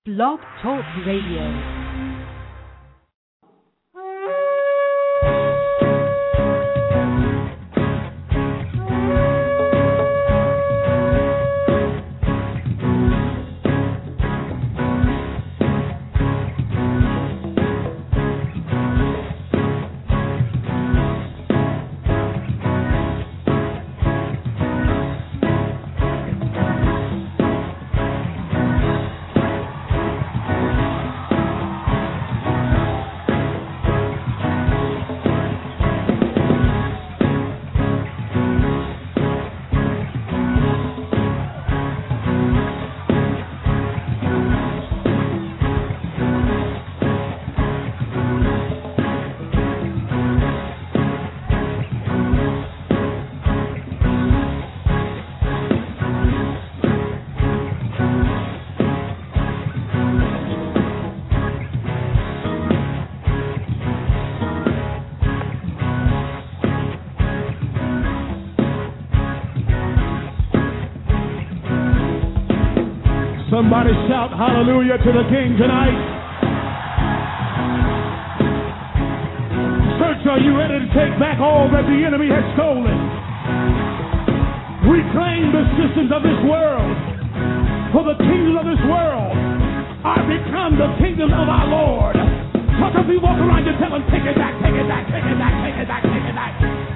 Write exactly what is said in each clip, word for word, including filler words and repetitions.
Blog Talk Radio. Somebody shout hallelujah to the King tonight. Church, are you ready to take back all that the enemy has stolen? Reclaim the systems of this world, for the kingdoms of this world are become the kingdom of our Lord. Talk to people, walk around and tell them, take it back, take it back, take it back, take it back, take it back.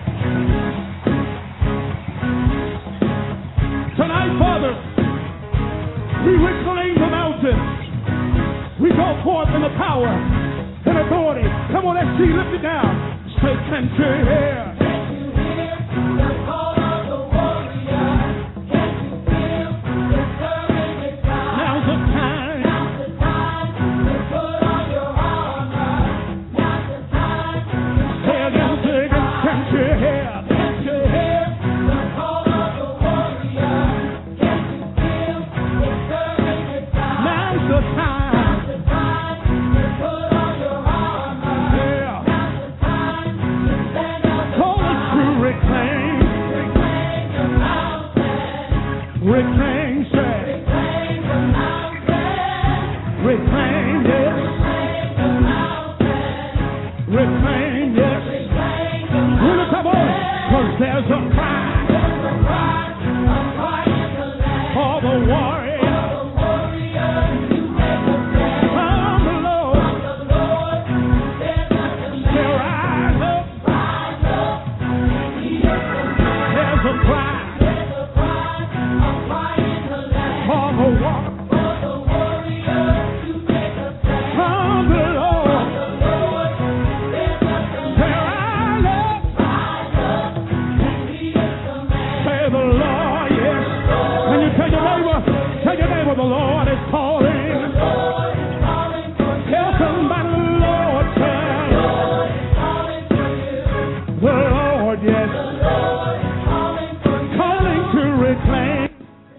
Tonight, Father, we reclaim the mountains. We go forth in the power and authority. Come on, let's see, lift it down. Say, can't you hear? Can't you hear the call of the warrior? Can't you feel the courage inside? Now's the time. Now's the time to put on your armor. Now's the time to say again, say again, can't you hear? Can't you hear the call of the warrior? Can't you feel the courage inside? Now's the time. Now's the time to put on your armor. Yeah. Now's the time to stand up. Call us to reclaim. Reclaim the mountain. Reclaim, say. Reclaim the mountain. Reclaim this. Reclaim the mountain. Reclaim this. Reclaim the mountain. Lift up, boy, 'cause there's a cry. There's a cry, a cry in the land. For the warrior. For the warrior, you make a stand. From the Lord. From the Lord, there's a command. Say, rise up. Rise up. He is the man. There's a cry. There's a cry, a cry in the land. For the warrior. For the warrior, you make a stand. From the Lord. From the Lord, there's a command. Say, rise up. Rise up. He is the man. Say, the Lord, yes. Can you tell your neighbor? Tell your neighbor the Lord is calling. The Lord is calling for you. Tell somebody the Lord said. The Lord is calling for you. The Lord, yes. The Lord is calling for you. Calling to reclaim.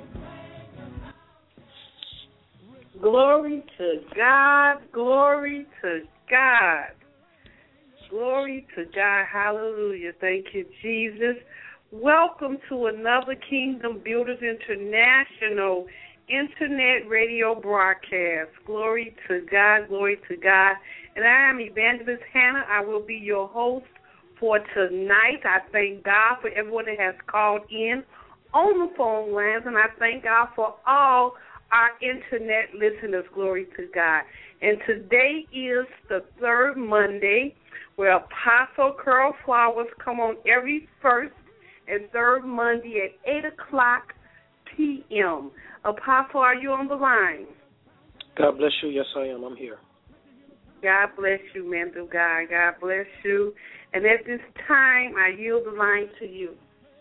Glory to God, glory to God. Glory to God, hallelujah. Thank you, Jesus. Welcome to another Kingdom Builders International Internet Radio broadcast. Glory to God, glory to God. And I am Evangelist Hannah. I will be your host for tonight. I thank God for everyone that has called in on the phone lines, and I thank God for all our internet listeners. Glory to God. And today is the third Monday where Apostle Curl Flowers come on every first and third Monday at eight o'clock p.m. Apostle, are you on the line? God bless you. Yes, I am. I'm here. God bless you, man of God. God bless you. And at this time, I yield the line to you.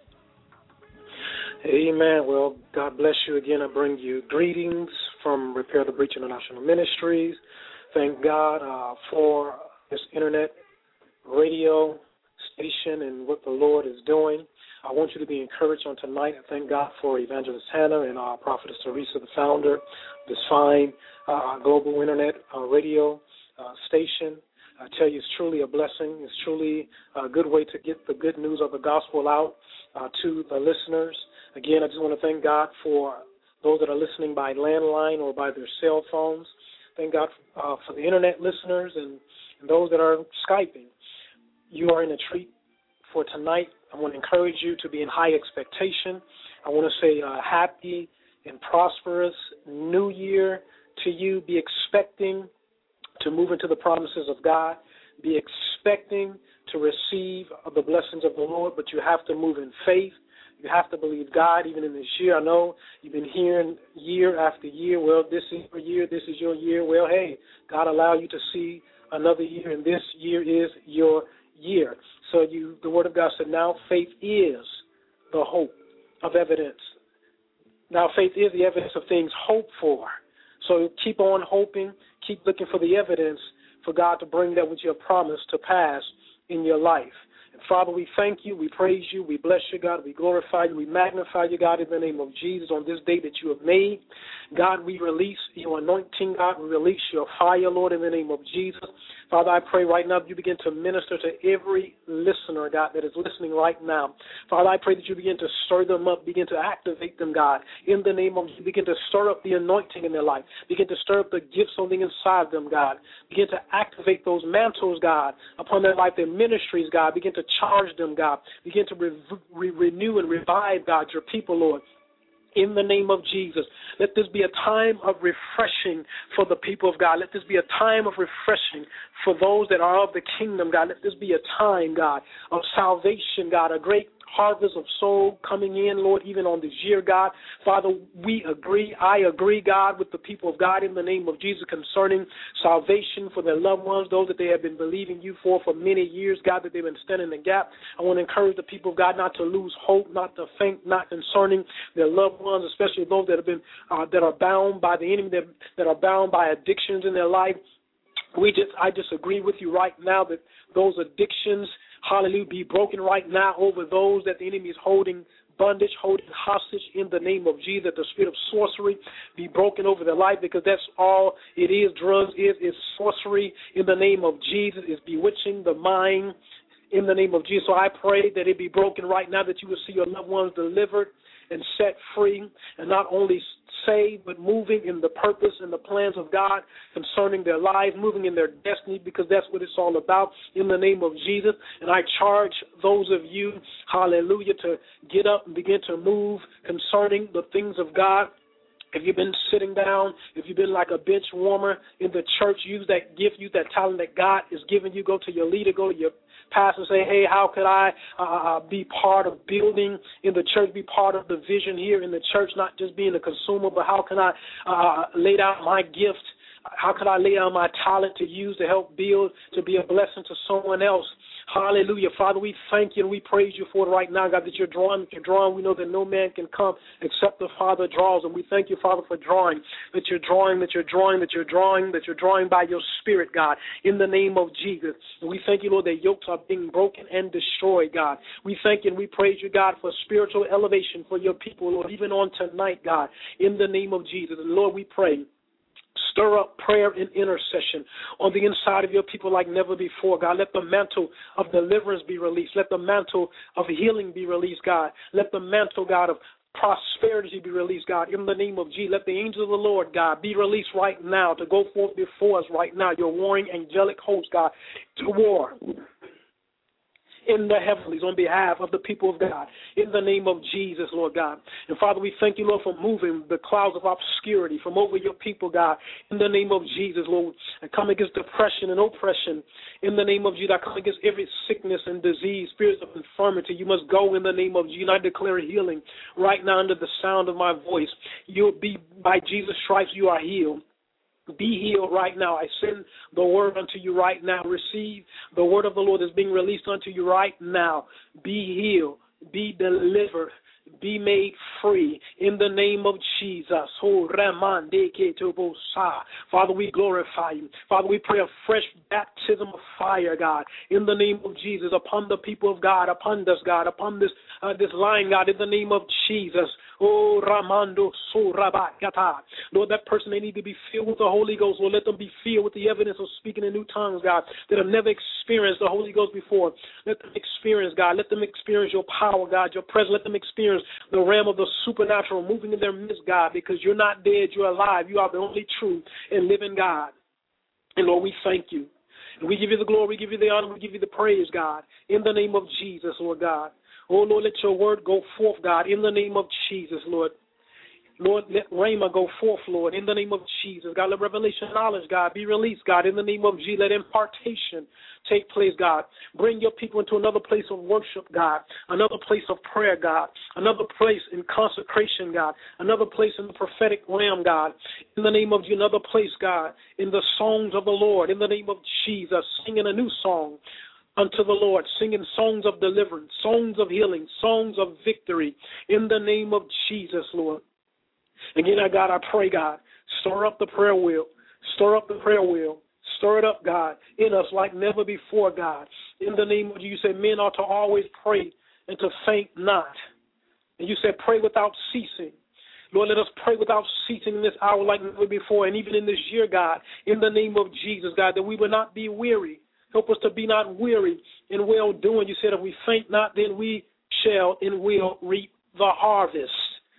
Amen. Well, God bless you again. I bring you greetings from Repair the Breach International Ministries. Thank God uh, for this internet radio station and what the Lord is doing. I want you to be encouraged on tonight. I thank God for Evangelist Hannah and our Prophetess Teresa, the founder of this fine uh, global internet uh, radio uh, station. I tell you, it's truly a blessing. It's truly a good way to get the good news of the gospel out uh, to the listeners. Again, I just want to thank God for those that are listening by landline or by their cell phones. Thank God uh, for the Internet listeners and, and those that are Skyping. You are in a treat for tonight. I want to encourage you to be in high expectation. I want to say a happy and prosperous new year to you. Be expecting to move into the promises of God. Be expecting to receive the blessings of the Lord, but you have to move in faith. You have to believe God even in this year. I know you've been hearing year after year, well, this is your year, this is your year. Well, hey, God allow you to see another year, and this year is your year. So you, the Word of God said, now faith is the hope of evidence. Now faith is the evidence of things hoped for. So keep on hoping, keep looking for the evidence for God to bring that which you have promised to pass in your life. And Father, we thank you, we praise you, we bless you, God, we glorify you, we magnify you, God, in the name of Jesus on this day that you have made. God, we release your anointing, God, we release your fire, Lord, in the name of Jesus. Father, I pray right now that you begin to minister to every listener, God, that is listening right now. Father, I pray that you begin to stir them up, begin to activate them, God, in the name of Jesus. Begin to stir up the anointing in their life. Begin to stir up the gifts on the inside of them, God. Begin to activate those mantles, God, upon their life, their ministries, God. Begin to charge them, God. Begin to re- re- renew and revive, God, your people, Lord. In the name of Jesus, let this be a time of refreshing for the people of God. Let this be a time of refreshing for those that are of the kingdom, God. Let this be a time, God, of salvation, God, a great harvest of soul coming in, Lord, even on this year, God. Father, we agree, I agree, God, with the people of God in the name of Jesus concerning salvation for their loved ones, those that they have been believing you for for many years, God, that they've been standing in the gap. I want to encourage the people of God not to lose hope, not to faint, not concerning their loved ones, especially those that have been, uh, that are bound by the enemy, that, that are bound by addictions in their life. We just, I just agree with you right now that those addictions, hallelujah, be broken right now over those that the enemy is holding bondage, holding hostage in the name of Jesus, that the spirit of sorcery be broken over their life, because that's all it is. Drugs is, is sorcery in the name of Jesus, is bewitching the mind in the name of Jesus. So I pray that it be broken right now, that you will see your loved ones delivered and set free, and not only saved, but moving in the purpose and the plans of God concerning their lives, moving in their destiny, because that's what it's all about in the name of Jesus. And I charge those of you, hallelujah, to get up and begin to move concerning the things of God. If you've been sitting down, if you've been like a bench warmer in the church, use that gift, use that talent that God is giving you. Go to your leader, go to your pastor, say, hey, how could I uh, be part of building in the church, be part of the vision here in the church, not just being a consumer, but how can I uh, lay down my gift? How can I lay down my talent to use to help build, to be a blessing to someone else? Hallelujah. Father, we thank you and we praise you for it right now, God, that you're drawing, that you're drawing. We know that no man can come except the Father draws. And we thank you, Father, for drawing, that you're drawing, that you're drawing, that you're drawing, that you're drawing by your Spirit, God, in the name of Jesus. And we thank you, Lord, that yokes are being broken and destroyed, God. We thank you and we praise you, God, for spiritual elevation for your people, Lord, even on tonight, God, in the name of Jesus. And Lord, we pray, stir up prayer and intercession on the inside of your people like never before, God. Let the mantle of deliverance be released. Let the mantle of healing be released, God. Let the mantle, God, of prosperity be released, God, in the name of Jesus. Let the angels of the Lord, God, be released right now to go forth before us right now, your warring angelic host, God, to war in the heavenlies on behalf of the people of God, in the name of Jesus, Lord God. And Father, we thank you, Lord, for moving the clouds of obscurity from over your people, God, in the name of Jesus, Lord. I come against depression and oppression in the name of Jesus. I come against every sickness and disease, spirits of infirmity. You must go in the name of Jesus. I declare healing right now under the sound of my voice. You'll be, by Jesus' stripes, you are healed. Be healed right now. I send the word unto you right now. Receive the word of the Lord that's being released unto you right now. Be healed. Be delivered. Be made free in the name of Jesus. Father, we glorify you. Father, we pray a fresh baptism of fire, God, in the name of Jesus, upon the people of God, upon us, God, upon this uh, this line, God, in the name of Jesus. Oh, Ramando Surabakata. Lord, that person, they need to be filled with the Holy Ghost. Lord, let them be filled with the evidence of speaking in new tongues, God, that have never experienced the Holy Ghost before. Let them experience, God. Let them experience your power, God, your presence. Let them experience the realm of the supernatural moving in their midst, God, because you're not dead, you're alive. You are the only true and living God. And Lord, we thank you. And we give you the glory, we give you the honor, we give you the praise, God, in the name of Jesus, Lord God. Oh, Lord, let your word go forth, God, in the name of Jesus, Lord. Lord, let Rhema go forth, Lord, in the name of Jesus. God, let revelation knowledge, God, be released, God, in the name of Jesus. Let impartation take place, God. Bring your people into another place of worship, God, another place of prayer, God, another place in consecration, God, another place in the prophetic realm, God, in the name of Jesus, another place, God, in the songs of the Lord, in the name of Jesus, singing a new song unto the Lord, singing songs of deliverance, songs of healing, songs of victory, in the name of Jesus, Lord. Again, I God, I pray, God, stir up the prayer wheel, stir up the prayer wheel, stir it up, God, in us like never before, God. In the name of you, you said men ought to always pray and to faint not. And you said pray without ceasing. Lord, let us pray without ceasing in this hour like never before, and even in this year, God, in the name of Jesus, God, that we will not be weary. Help us to be not weary in well-doing. You said if we faint not, then we shall and will reap the harvest.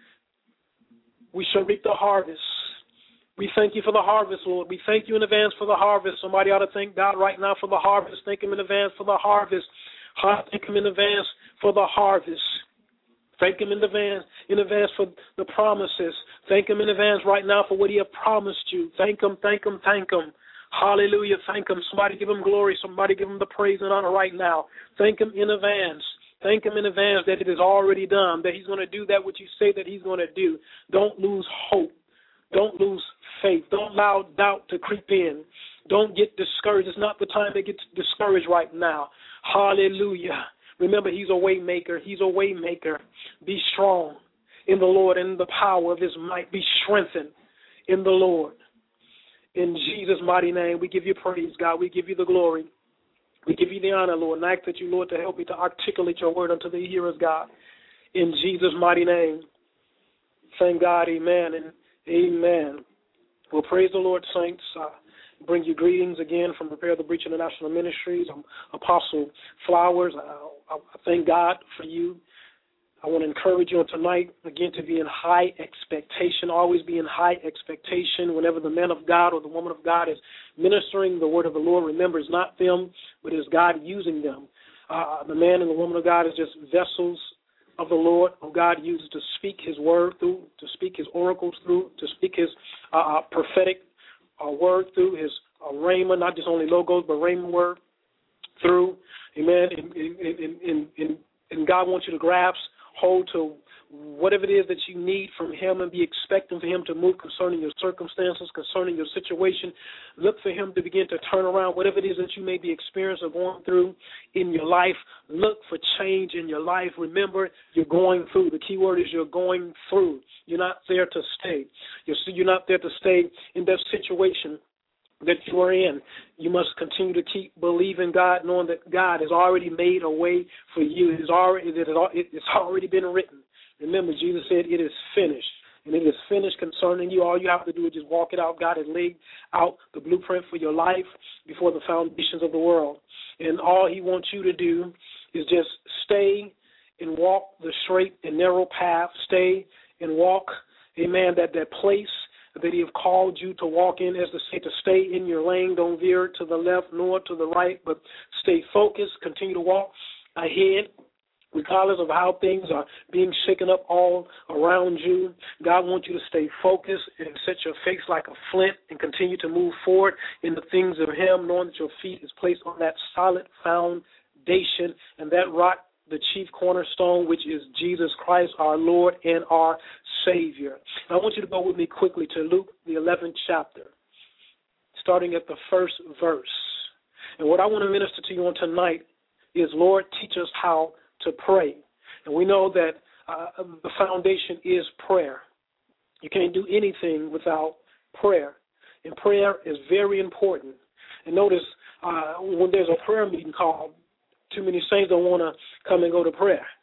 We shall reap the harvest. We thank you for the harvest, Lord. We thank you in advance for the harvest. Somebody ought to thank God right now for the harvest. Thank him in advance for the harvest. Thank him in advance for the harvest. Thank him in advance, in advance for the promises. Thank him in advance right now for what he has promised you. Thank him, thank him, thank him. Hallelujah, thank him. Somebody give him glory. Somebody give him the praise and honor right now. Thank him in advance. Thank him in advance that it is already done, that he's going to do that what you say that he's going to do. Don't lose hope. Don't lose faith. Don't allow doubt to creep in. Don't get discouraged. It's not the time to get discouraged right now. Hallelujah. Remember, he's a way maker. He's a way maker. Be strong in the Lord and in the power of his might. Be strengthened in the Lord. In Jesus' mighty name, we give you praise, God. We give you the glory. We give you the honor, Lord, and I ask that you, Lord, to help me to articulate your word unto the hearers, God. In Jesus' mighty name. Thank God, amen and amen. Well, praise the Lord, saints. I bring you greetings again from Prepare the Breach International Ministries. I'm Apostle Flowers. I, I thank God for you. I want to encourage you tonight, again, to be in high expectation, always be in high expectation whenever the man of God or the woman of God is ministering the word of the Lord. Remember, it's not them, but it's God using them. Uh, the man and the woman of God is just vessels of the Lord, who God uses to speak his word through, to speak his oracles through, to speak his uh, prophetic uh, word through, his uh, rhema, not just only logos, but rhema word through. Amen. And, and, and, and, and God wants you to grasp hold to whatever it is that you need from him and be expecting for him to move concerning your circumstances, concerning your situation. Look for him to begin to turn around whatever it is that you may be experiencing or going through in your life. Look for change in your life. Remember, you're going through. The key word is you're going through. You're not there to stay. You're, you're not there to stay in that situation that you are in. You must continue to keep believing God, knowing that God has already made a way for you. It's already, it's already been written. Remember, Jesus said, it is finished. And it is finished concerning you. All you have to do is just walk it out. God has laid out the blueprint for your life before the foundations of the world. And all he wants you to do is just stay and walk the straight and narrow path. Stay and walk, amen, that, that place that he have called you to walk in, as to say, to stay in your lane. Don't veer to the left nor to the right, but stay focused. Continue to walk ahead, regardless of how things are being shaken up all around you. God wants you to stay focused and set your face like a flint and continue to move forward in the things of him, knowing that your feet is placed on that solid foundation and that rock, the chief cornerstone, which is Jesus Christ, our Lord and our Savior. And I want you to go with me quickly to Luke, the eleventh chapter, starting at the first verse. And what I want to minister to you on tonight is, Lord, teach us how to pray. And we know that uh, the foundation is prayer. You can't do anything without prayer. And prayer is very important. And notice uh, when there's a prayer meeting called, too many saints don't want to come and go to prayer.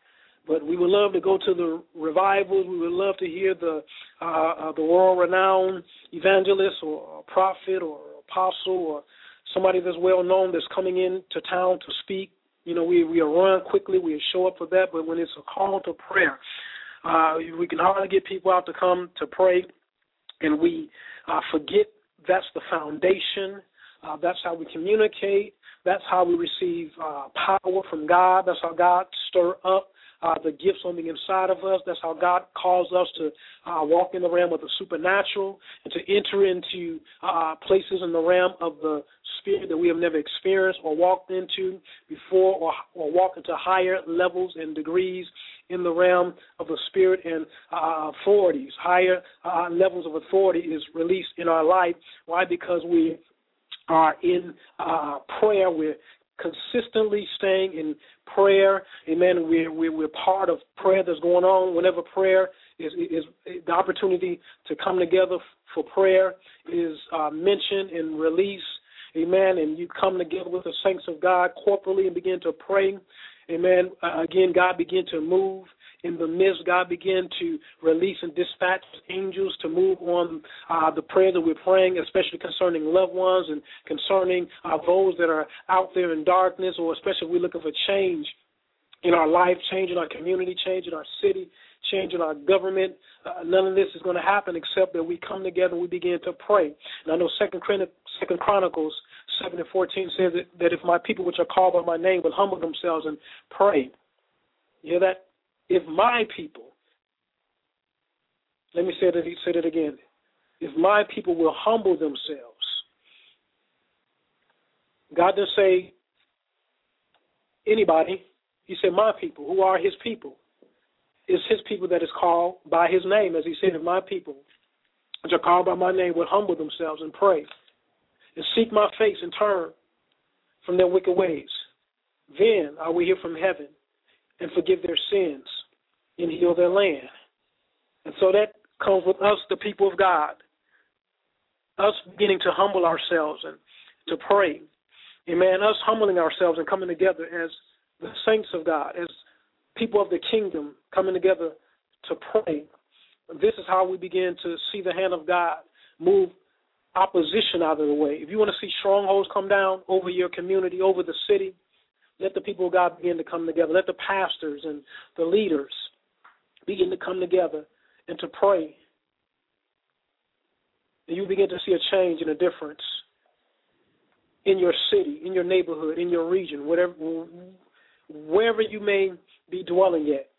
But we would love to go to the revivals. We would love to hear the uh, uh, the world-renowned evangelist or prophet or apostle or somebody that's well-known that's coming into town to speak. You know, we, we run quickly. We show up for that. But when it's a call to prayer, uh, we can hardly get people out to come to pray, and we uh, forget that's the foundation. Uh, that's how we communicate. That's how we receive uh, power from God. That's how God stir up Uh, the gifts on the inside of us. That's how God calls us to uh, walk in the realm of the supernatural and to enter into uh, places in the realm of the spirit that we have never experienced or walked into before, or, or walk into higher levels and degrees in the realm of the spirit and uh, authorities. Higher uh, levels of authority is released in our life. Why? Because we are in uh, prayer. We're consistently staying in prayer. Amen. We're, we're, we're part of prayer that's going on. Whenever prayer is, is the opportunity to come together for prayer is uh, mentioned and released. Amen. And you come together with the saints of God corporally and begin to pray. Amen. Uh, again, God begin to move in the midst. God began to release and dispatch angels to move on uh, the prayer that we're praying, especially concerning loved ones and concerning uh, those that are out there in darkness, or especially if we're looking for change in our life, change in our community, change in our city, change in our government. Uh, none of this is going to happen except that we come together and we begin to pray. And I know Second Chronicles seven and fourteen says that, that if my people which are called by my name will humble themselves and pray. You hear that? If my people, let me say that, say that again. If my people will humble themselves, God didn't say anybody. He said my people. Who are his people? It's his people that is called by his name. As he said, if my people, which are called by my name, will humble themselves and pray and seek my face and turn from their wicked ways, then I will hear from heaven and forgive their sins and heal their land. And so that comes with us, the people of God, us beginning to humble ourselves and to pray. Amen. Us humbling ourselves and coming together as the saints of God, as people of the kingdom coming together to pray. This is how we begin to see the hand of God move opposition out of the way. If you want to see strongholds come down over your community, over the city, let the people of God begin to come together. Let the pastors and the leaders begin to come together and to pray. And you begin to see a change and a difference in your city, in your neighborhood, in your region, whatever, wherever you may be dwelling at.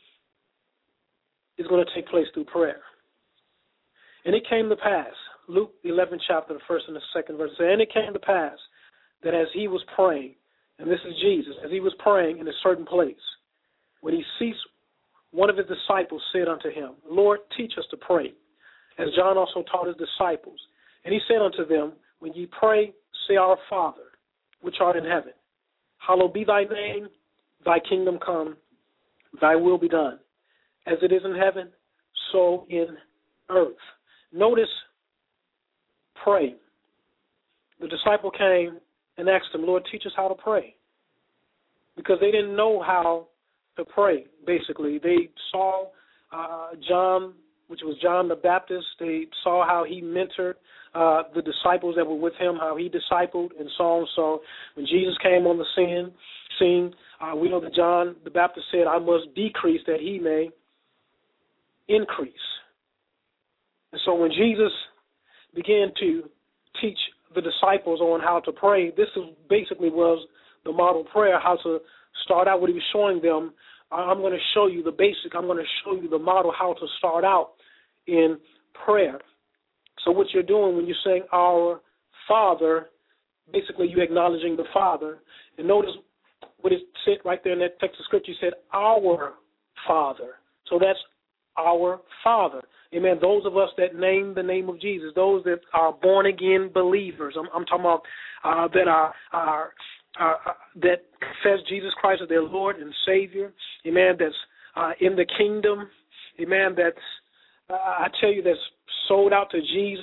Is going to take place through prayer. And it came to pass, Luke eleven chapter, the first and the second verse, and it came to pass that as he was praying, and this is Jesus, as he was praying in a certain place, when he ceased, one of his disciples said unto him, Lord, teach us to pray, as John also taught his disciples. And he said unto them, when ye pray, say, Our Father, which art in heaven, hallowed be thy name, thy kingdom come, thy will be done, as it is in heaven, so in earth. Notice, pray. The disciple came and asked him, Lord, teach us how to pray. Because they didn't know how to pray, basically. They saw uh, John, which was John the Baptist. They saw how he mentored uh, the disciples that were with him, how he discipled and so on. So when Jesus came on the scene, scene uh, we know that John the Baptist said, I must decrease that he may increase. And so when Jesus began to teach the disciples on how to pray, this is basically was the model prayer, how to start out. What he was showing them, I'm going to show you the basic, I'm going to show you the model how to start out in prayer. So what you're doing when you're saying Our Father, basically you're acknowledging the Father. And notice what it said right there in that text of Scripture. You said, Our Father. So that's our Father. Amen. Those of us that name the name of Jesus, those that are born-again believers, I'm, I'm talking about uh, that are, are, are that confess Jesus Christ as their Lord and Savior. Amen. That's uh, in the kingdom. Amen. That's, uh, I tell you, that's sold out to Jesus.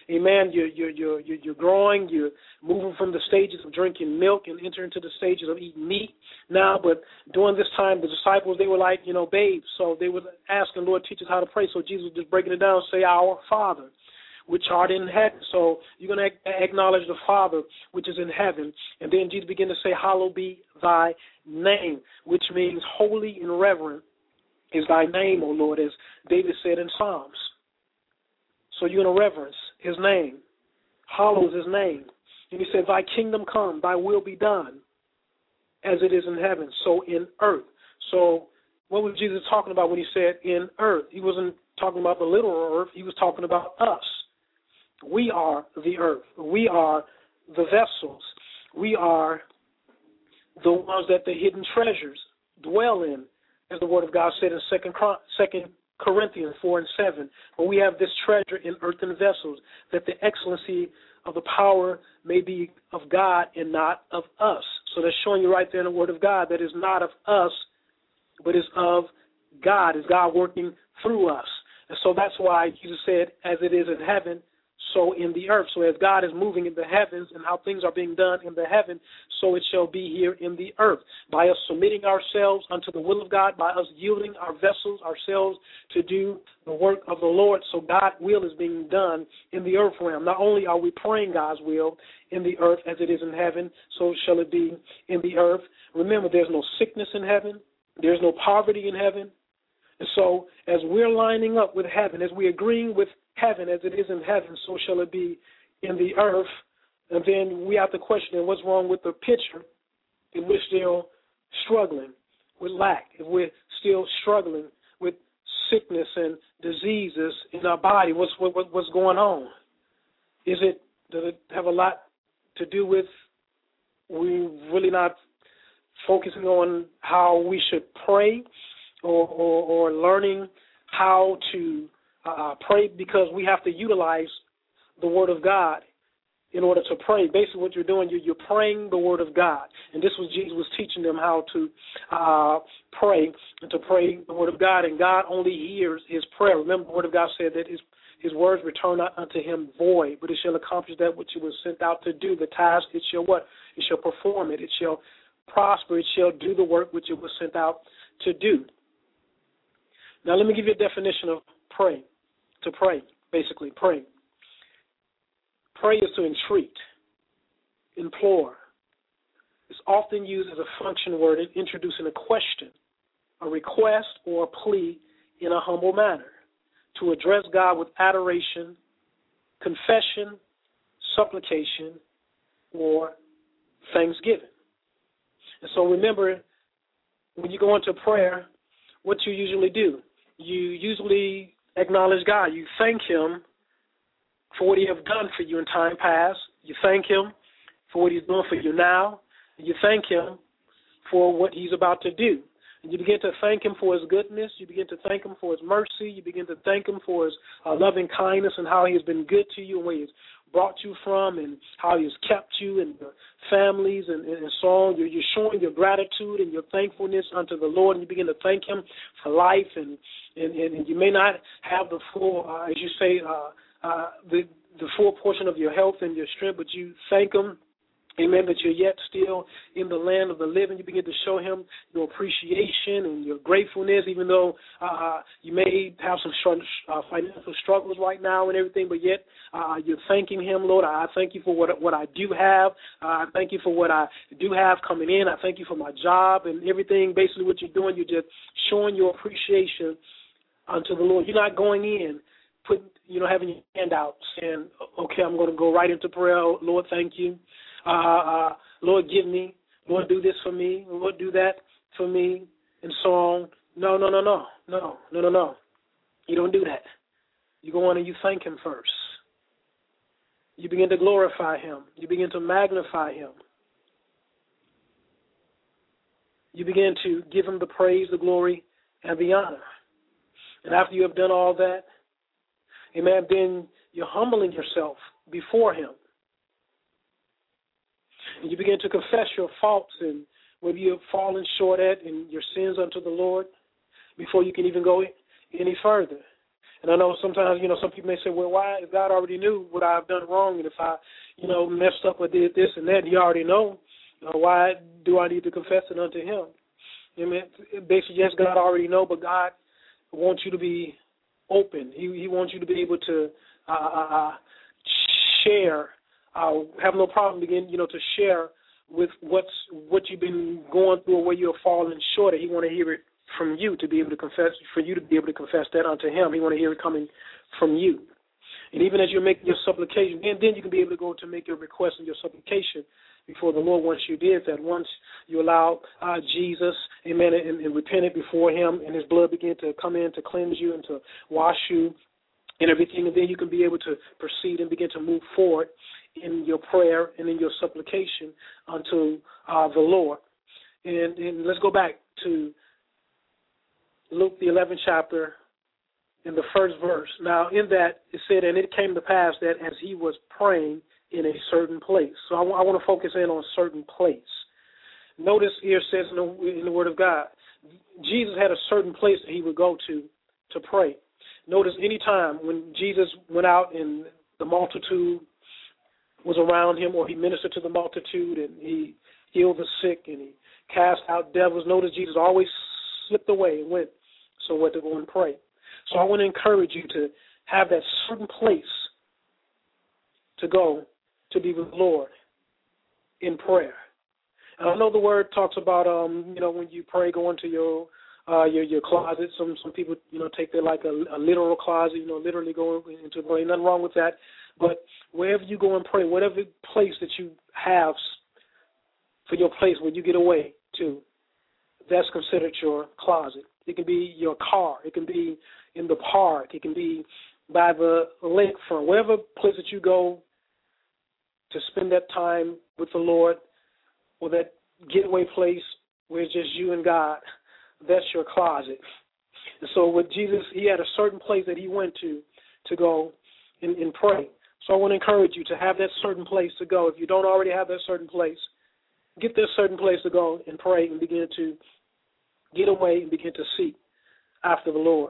amen, you're, you're, you're, you're growing, you're moving from the stages of drinking milk and entering into the stages of eating meat now. But during this time, the disciples, they were like, you know, babes. So they were asking, Lord, teach us how to pray. So Jesus was just breaking it down, say, our Father, which art in heaven. So you're going to acknowledge the Father, which is in heaven. And then Jesus began to say, hallowed be thy name, which means holy and reverent is thy name, O Lord, as David said in Psalms. So you're going to reverence his name. Hallow is his name. And he said, thy kingdom come, thy will be done, as it is in heaven, so in earth. So what was Jesus talking about when he said in earth? He wasn't talking about the literal earth. He was talking about us. We are the earth. We are the vessels. We are the ones that the hidden treasures dwell in, as the Word of God said in Second Corinthians four and seven. But we have this treasure in earthen vessels, that the excellency of the power may be of God and not of us. So that's showing you right there in the Word of God that is not of us, but is of God. Is God working through us? And so that's why Jesus said, as it is in heaven, so in the earth. So as God is moving in the heavens and how things are being done in the heaven, so it shall be here in the earth. By us submitting ourselves unto the will of God, by us yielding our vessels, ourselves, to do the work of the Lord, so God's will is being done in the earth realm. Not only are we praying God's will in the earth as it is in heaven, so shall it be in the earth. Remember, there's no sickness in heaven. There's no poverty in heaven. And so as we're lining up with heaven, as we're agreeing with heaven as it is in heaven, so shall it be in the earth. And then we have to question what's wrong with the picture if we're still struggling with lack, if we're still struggling with sickness and diseases in our body. What's what, what's going on? Is it does it have a lot to do with we really not focusing on how we should pray, or, or, or learning how to uh, pray, because we have to utilize the Word of God in order to pray. Basically what you're doing, you're, you're praying the Word of God. And this was Jesus was teaching them how to uh, pray and to pray the Word of God. And God only hears his prayer. Remember, the Word of God said that his, his words return not unto him void, but it shall accomplish that which it was sent out to do. The task, it shall what? It shall perform it. It shall prosper. It shall do the work which it was sent out to do. Now let me give you a definition of pray. To pray, basically, pray. Pray is to entreat, implore. It's often used as a function word in introducing a question, a request, or a plea in a humble manner, to address God with adoration, confession, supplication, or thanksgiving. And so remember, when you go into prayer, what you usually do, you usually acknowledge God. You thank him for what he has done for you in time past. You thank him for what he's doing for you now. And you thank him for what he's about to do. And you begin to thank him for his goodness. You begin to thank him for his mercy. You begin to thank him for his uh, loving kindness and how he has been good to you and where he's brought you from and how he has kept you and your families and, and so on. You're, you're showing your gratitude and your thankfulness unto the Lord, and you begin to thank him for life. And, and, and you may not have the full, uh, as you say, uh, uh, the, the full portion of your health and your strength, but you thank him, amen, that you're yet still in the land of the living. You begin to show him your appreciation and your gratefulness, even though uh, you may have some uh, financial struggles right now and everything, but yet uh, you're thanking him, Lord. I thank you for what what I do have. Uh, I thank you for what I do have coming in. I thank you for my job and everything. Basically what you're doing, you're just showing your appreciation unto the Lord. You're not going in, put, you know, having your hand out saying, okay, I'm going to go right into prayer. Lord, thank you. Uh, uh, Lord, give me. Lord, do this for me. Lord, do that for me, and so on. No, no, no, no, no, no, no, no. You don't do that. You go on and you thank him first. You begin to glorify him. You begin to magnify him. You begin to give him the praise, the glory, and the honor. And after you have done all that, amen, then you're humbling yourself before him. And you begin to confess your faults and where you have fallen short at and your sins unto the Lord before you can even go any further. And I know sometimes, you know, some people may say, well, why? If God already knew what I've done wrong, and if I, you know, messed up or did this and that, He already know. Uh, why do I need to confess it unto Him? I mean, basically, yes, God already know, but God wants you to be open. He, he wants you to be able to uh, uh, share. Uh, have no problem begin, you know, to share with what's what you've been going through or where you're falling short of. He want to hear it from you to be able to confess, for you to be able to confess that unto Him. He want to hear it coming from you. And even as you're making your supplication, and then you can be able to go to make your request and your supplication before the Lord. Once you did that, once you allow uh, Jesus, amen, and, and repented before Him, and His blood began to come in to cleanse you and to wash you and everything, and then you can be able to proceed and begin to move forward in your prayer and in your supplication unto uh, the Lord. And, and let's go back to Luke, the eleventh chapter, in the first verse. Now, in that, it said, and it came to pass that as he was praying in a certain place. So I, w- I want to focus in on a certain place. Notice here it says in the, in the Word of God, Jesus had a certain place that he would go to to pray. Notice any time when Jesus went out and the multitude was around him, or he ministered to the multitude and he healed the sick and he cast out devils, notice Jesus always slipped away and went somewhere to go and pray. So I want to encourage you to have that certain place to go to be with the Lord in prayer. And I know the Word talks about, um, you know, when you pray, go into your uh, your your closet. Some some people, you know, take their like a, a literal closet, you know, literally go into prayer. Nothing wrong with that. But wherever you go and pray, whatever place that you have for your place where you get away to, that's considered your closet. It can be your car. It can be in the park. It can be by the lakefront. Wherever place that you go to spend that time with the Lord, or that getaway place where it's just you and God, that's your closet. And so with Jesus, he had a certain place that he went to to go and, and pray. So I want to encourage you to have that certain place to go. If you don't already have that certain place, get that certain place to go and pray and begin to get away and begin to seek after the Lord.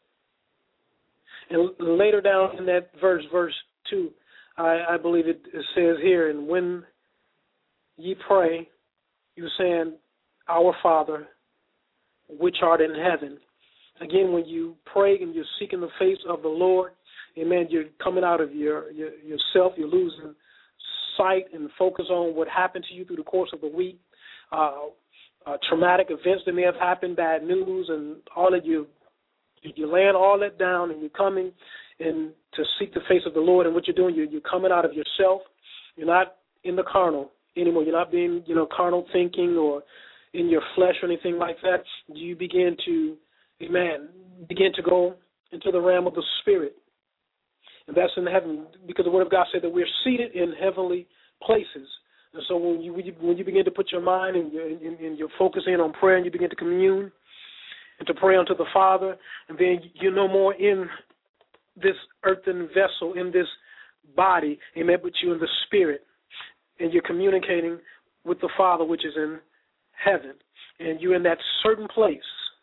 And later down in that verse, verse two, I, I believe it, it says here, and when ye pray, you're saying, Our Father, which art in heaven. Again, when you pray and you're seeking the face of the Lord, amen, you're coming out of your, your yourself, you're losing sight and focus on what happened to you through the course of the week, uh, uh, traumatic events that may have happened, bad news, and all of you, you're laying all that down and you're coming and to seek the face of the Lord. And what you're doing, you're, you're coming out of yourself. You're not in the carnal anymore. You're not being, you know, carnal thinking or in your flesh or anything like that. You begin to, amen, begin to go into the realm of the Spirit. And that's in heaven, because the Word of God said that we're seated in heavenly places. And so when you when you, when you begin to put your mind and your, and, and your focus in on prayer, and you begin to commune and to pray unto the Father, and then you're no more in this earthen vessel, in this body, amen, but you're in the Spirit, and you're communicating with the Father which is in heaven, and you're in that certain place.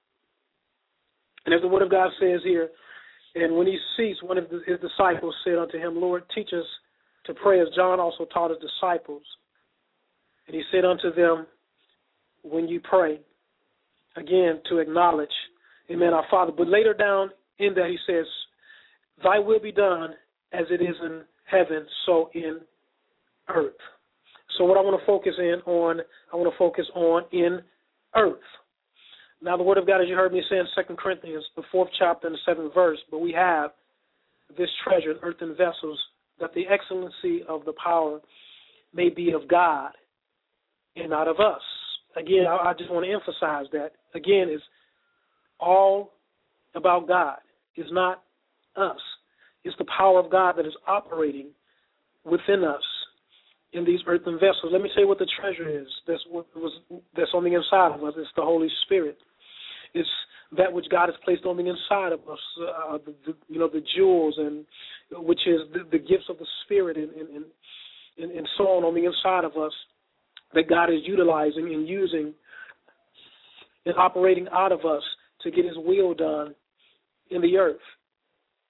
And as the Word of God says here, and when he ceased, one of the, his disciples said unto him, Lord, teach us to pray as John also taught his disciples. And he said unto them, when you pray, again, to acknowledge, amen, our Father. But later down in that he says, thy will be done as it is in heaven, so in earth. So what I want to focus in on, I want to focus on in earth. Now the Word of God, as you heard me say in Second Corinthians, the fourth chapter and the seventh verse, but we have this treasure in earthen vessels, that the excellency of the power may be of God and not of us. Again, I, I just want to emphasize that. Again, it's all about God. It's not us. It's the power of God that is operating within us in these earthen vessels. Let me tell you what the treasure is. That's what was that's on the inside of us. It's the Holy Spirit. It's that which God has placed on the inside of us, uh, the, the, you know, the jewels, and which is the, the gifts of the Spirit, and, and, and, and so on on the inside of us, that God is utilizing and using and operating out of us to get his will done in the earth.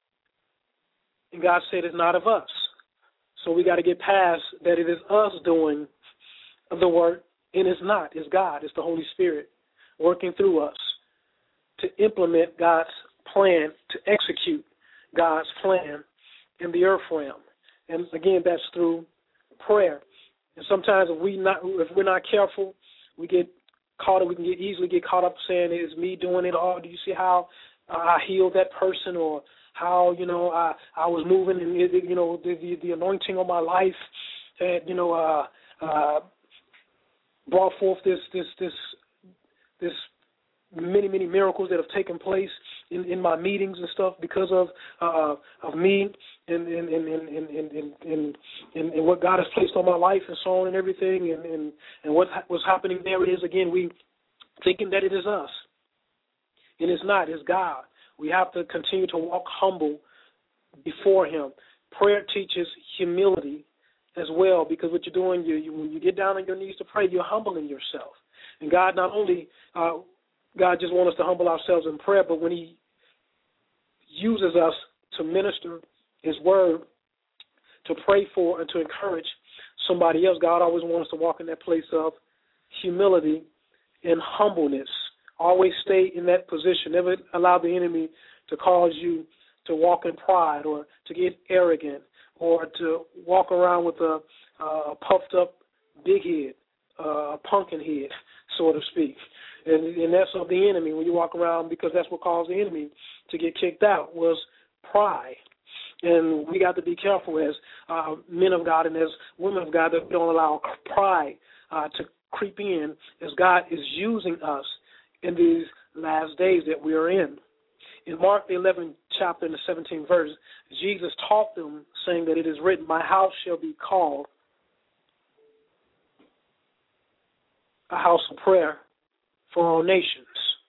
And God said it's not of us. So we got to get past that it is us doing the work, and it's not. It's God. It's the Holy Spirit working through us to implement God's plan, to execute God's plan in the earth realm. And again, that's through prayer. And sometimes if we not if we're not careful, we get caught up. We can get easily get caught up saying it's me doing it all. Do you see how uh, I healed that person, or how you know I I was moving and you know the the, the anointing on my life had you know uh, uh, brought forth this this this this many many miracles that have taken place in, in my meetings and stuff because of uh, of me and and and and and, and, and, and, and what God has placed on my life and so on and everything and, and, and what was happening there is again we thinking that it is us, and it's not. It's God. We have to continue to walk humble before Him. Prayer teaches humility as well, because what you're doing, you, you when you get down on your knees to pray, you're humbling yourself. And God not only uh, God just wants us to humble ourselves in prayer, but when He uses us to minister His word, to pray for and to encourage somebody else, God always wants us to walk in that place of humility and humbleness. Always stay in that position. Never allow the enemy to cause you to walk in pride or to get arrogant or to walk around with a, a puffed up big head, a pumpkin head, so to speak. And, and that's of the enemy when you walk around, because that's what caused the enemy to get kicked out, was pride. And we got to be careful as uh, men of God and as women of God that we don't allow pride uh, to creep in, as God is using us in these last days that we are in. In Mark the eleventh chapter and the seventeenth verse, Jesus taught them, saying that it is written, "My house shall be called a house of prayer for all nations."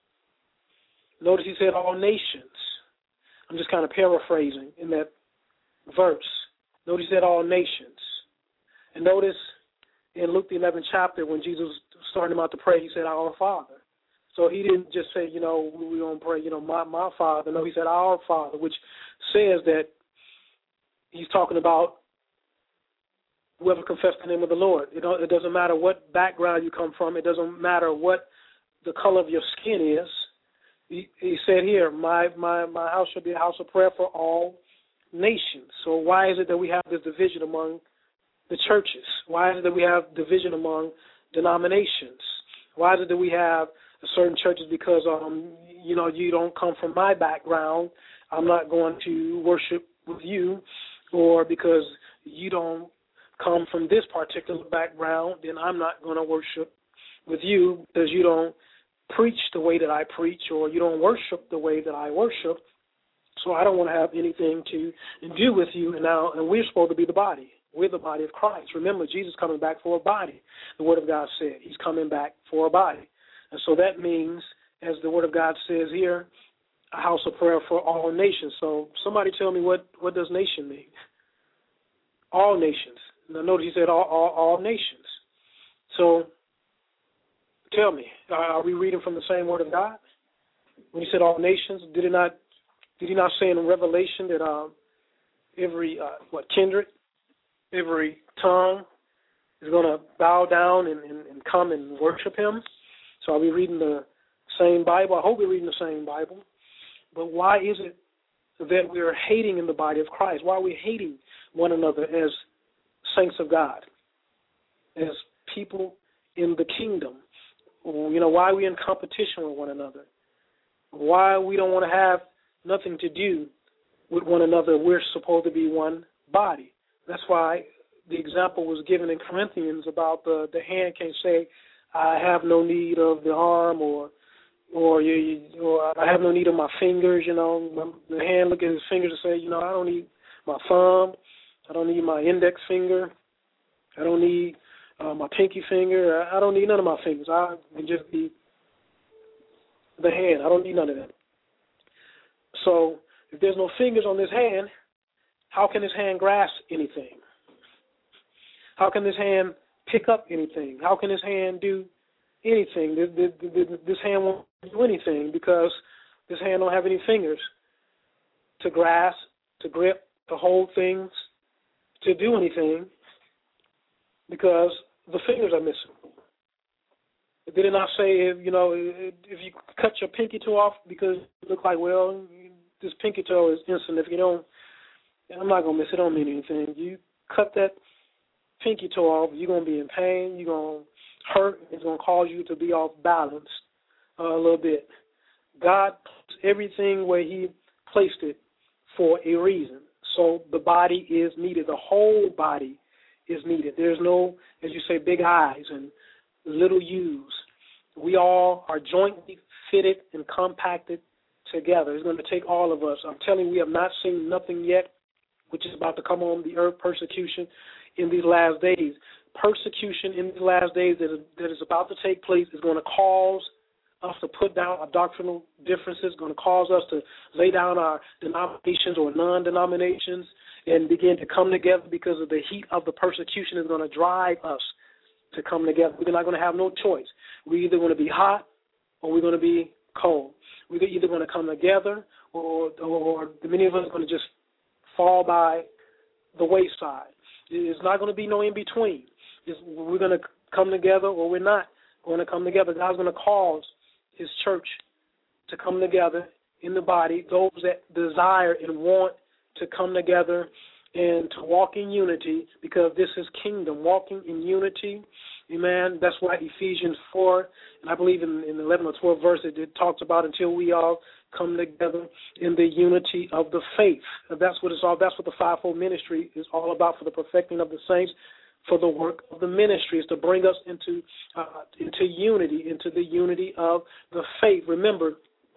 Notice He said all nations. I'm just kind of paraphrasing in that verse. Notice He said all nations. And notice in Luke the eleventh chapter, when Jesus started him out to pray, He said, "Our Father." So He didn't just say, you know, we don't pray, you know, my, my Father. No, He said, "Our Father," which says that He's talking about whoever confessed the name of the Lord. It, don't, it doesn't matter what background you come from. It doesn't matter what the color of your skin is. He, he said here, my, my, my house shall be a house of prayer for all nations. So why is it that we have this division among the churches? Why is it that we have division among denominations? Why is it that we have certain churches? Because, um, you know, you don't come from my background, I'm not going to worship with you, or because you don't come from this particular background, then I'm not going to worship with you because you don't preach the way that I preach, or you don't worship the way that I worship. So I don't want to have anything to do with you. And now, and we're supposed to be the body. We're the body of Christ. Remember, Jesus is coming back for a body. The Word of God said He's coming back for a body. And so that means, as the Word of God says here, a house of prayer for all nations. So somebody tell me, what, what does nation mean? All nations. Now notice He said all, all, all nations. So tell me, are we reading from the same Word of God? When He said all nations, did it not? Did He not say in Revelation that um, every uh, what kindred, every tongue is going to bow down and, and, and come and worship Him? So are we reading the same Bible? I hope we're reading the same Bible. But why is it that we're hating in the body of Christ? Why are we hating one another as saints of God, as people in the kingdom? You know, why are we in competition with one another? Why we don't want to have nothing to do with one another? We're supposed to be one body. That's why the example was given in Corinthians about the, the hand can't say, I have no need of the arm, or or, you, you, or I have no need of my fingers, you know. The hand look at his fingers and say, you know, I don't need my thumb. I don't need my index finger. I don't need uh, my pinky finger. I, I don't need none of my fingers. I can just be the hand. I don't need none of that. So if there's no fingers on this hand, how can this hand grasp anything? How can this hand pick up anything? How can this hand do anything? This, this, this hand won't do anything because this hand don't have any fingers to grasp, to grip to hold things, to do anything, because the fingers are missing. Did it not say, if, you know, if you cut your pinky toe off because you look like, well, this pinky toe is insignificant, you don't, I'm not going to miss it, it don't mean anything. You cut that pinky toe off, you're going to be in pain, you're going to hurt, it's going to cause you to be off balance uh, a little bit. God puts everything where he placed it for a reason. So the body is needed. The whole body is needed. There's no, as you say, big I's and little U's. We all are jointly fitted and compacted together. It's going to take all of us. I'm telling you, we have not seen nothing yet, which is about to come on the earth, persecution in these last days. Persecution in these last days that is, that is about to take place is going to cause us to put down our doctrinal differences, going to cause us to lay down our denominations or non-denominations and begin to come together, because of the heat of the persecution is going to drive us to come together. We're not going to have no choice. We're either going to be hot or we're going to be cold. We're either going to come together or, or, or many of us are going to just fall by the wayside. It's not going to be no in-between. It's, we're going to come together or we're not going to come together. God's going to cause his church to come together in the body, those that desire and want to come together and to walk in unity, because this is kingdom, walking in unity. Amen. That's why Ephesians four, and I believe in, in the eleven or twelve verse, it, it talks about until we all come together in the unity of the faith. That's what it's all. That's what the fivefold ministry is all about, for the perfecting of the saints, for the work of the ministry, is to bring us into uh, into unity, into the unity of the faith. Remember,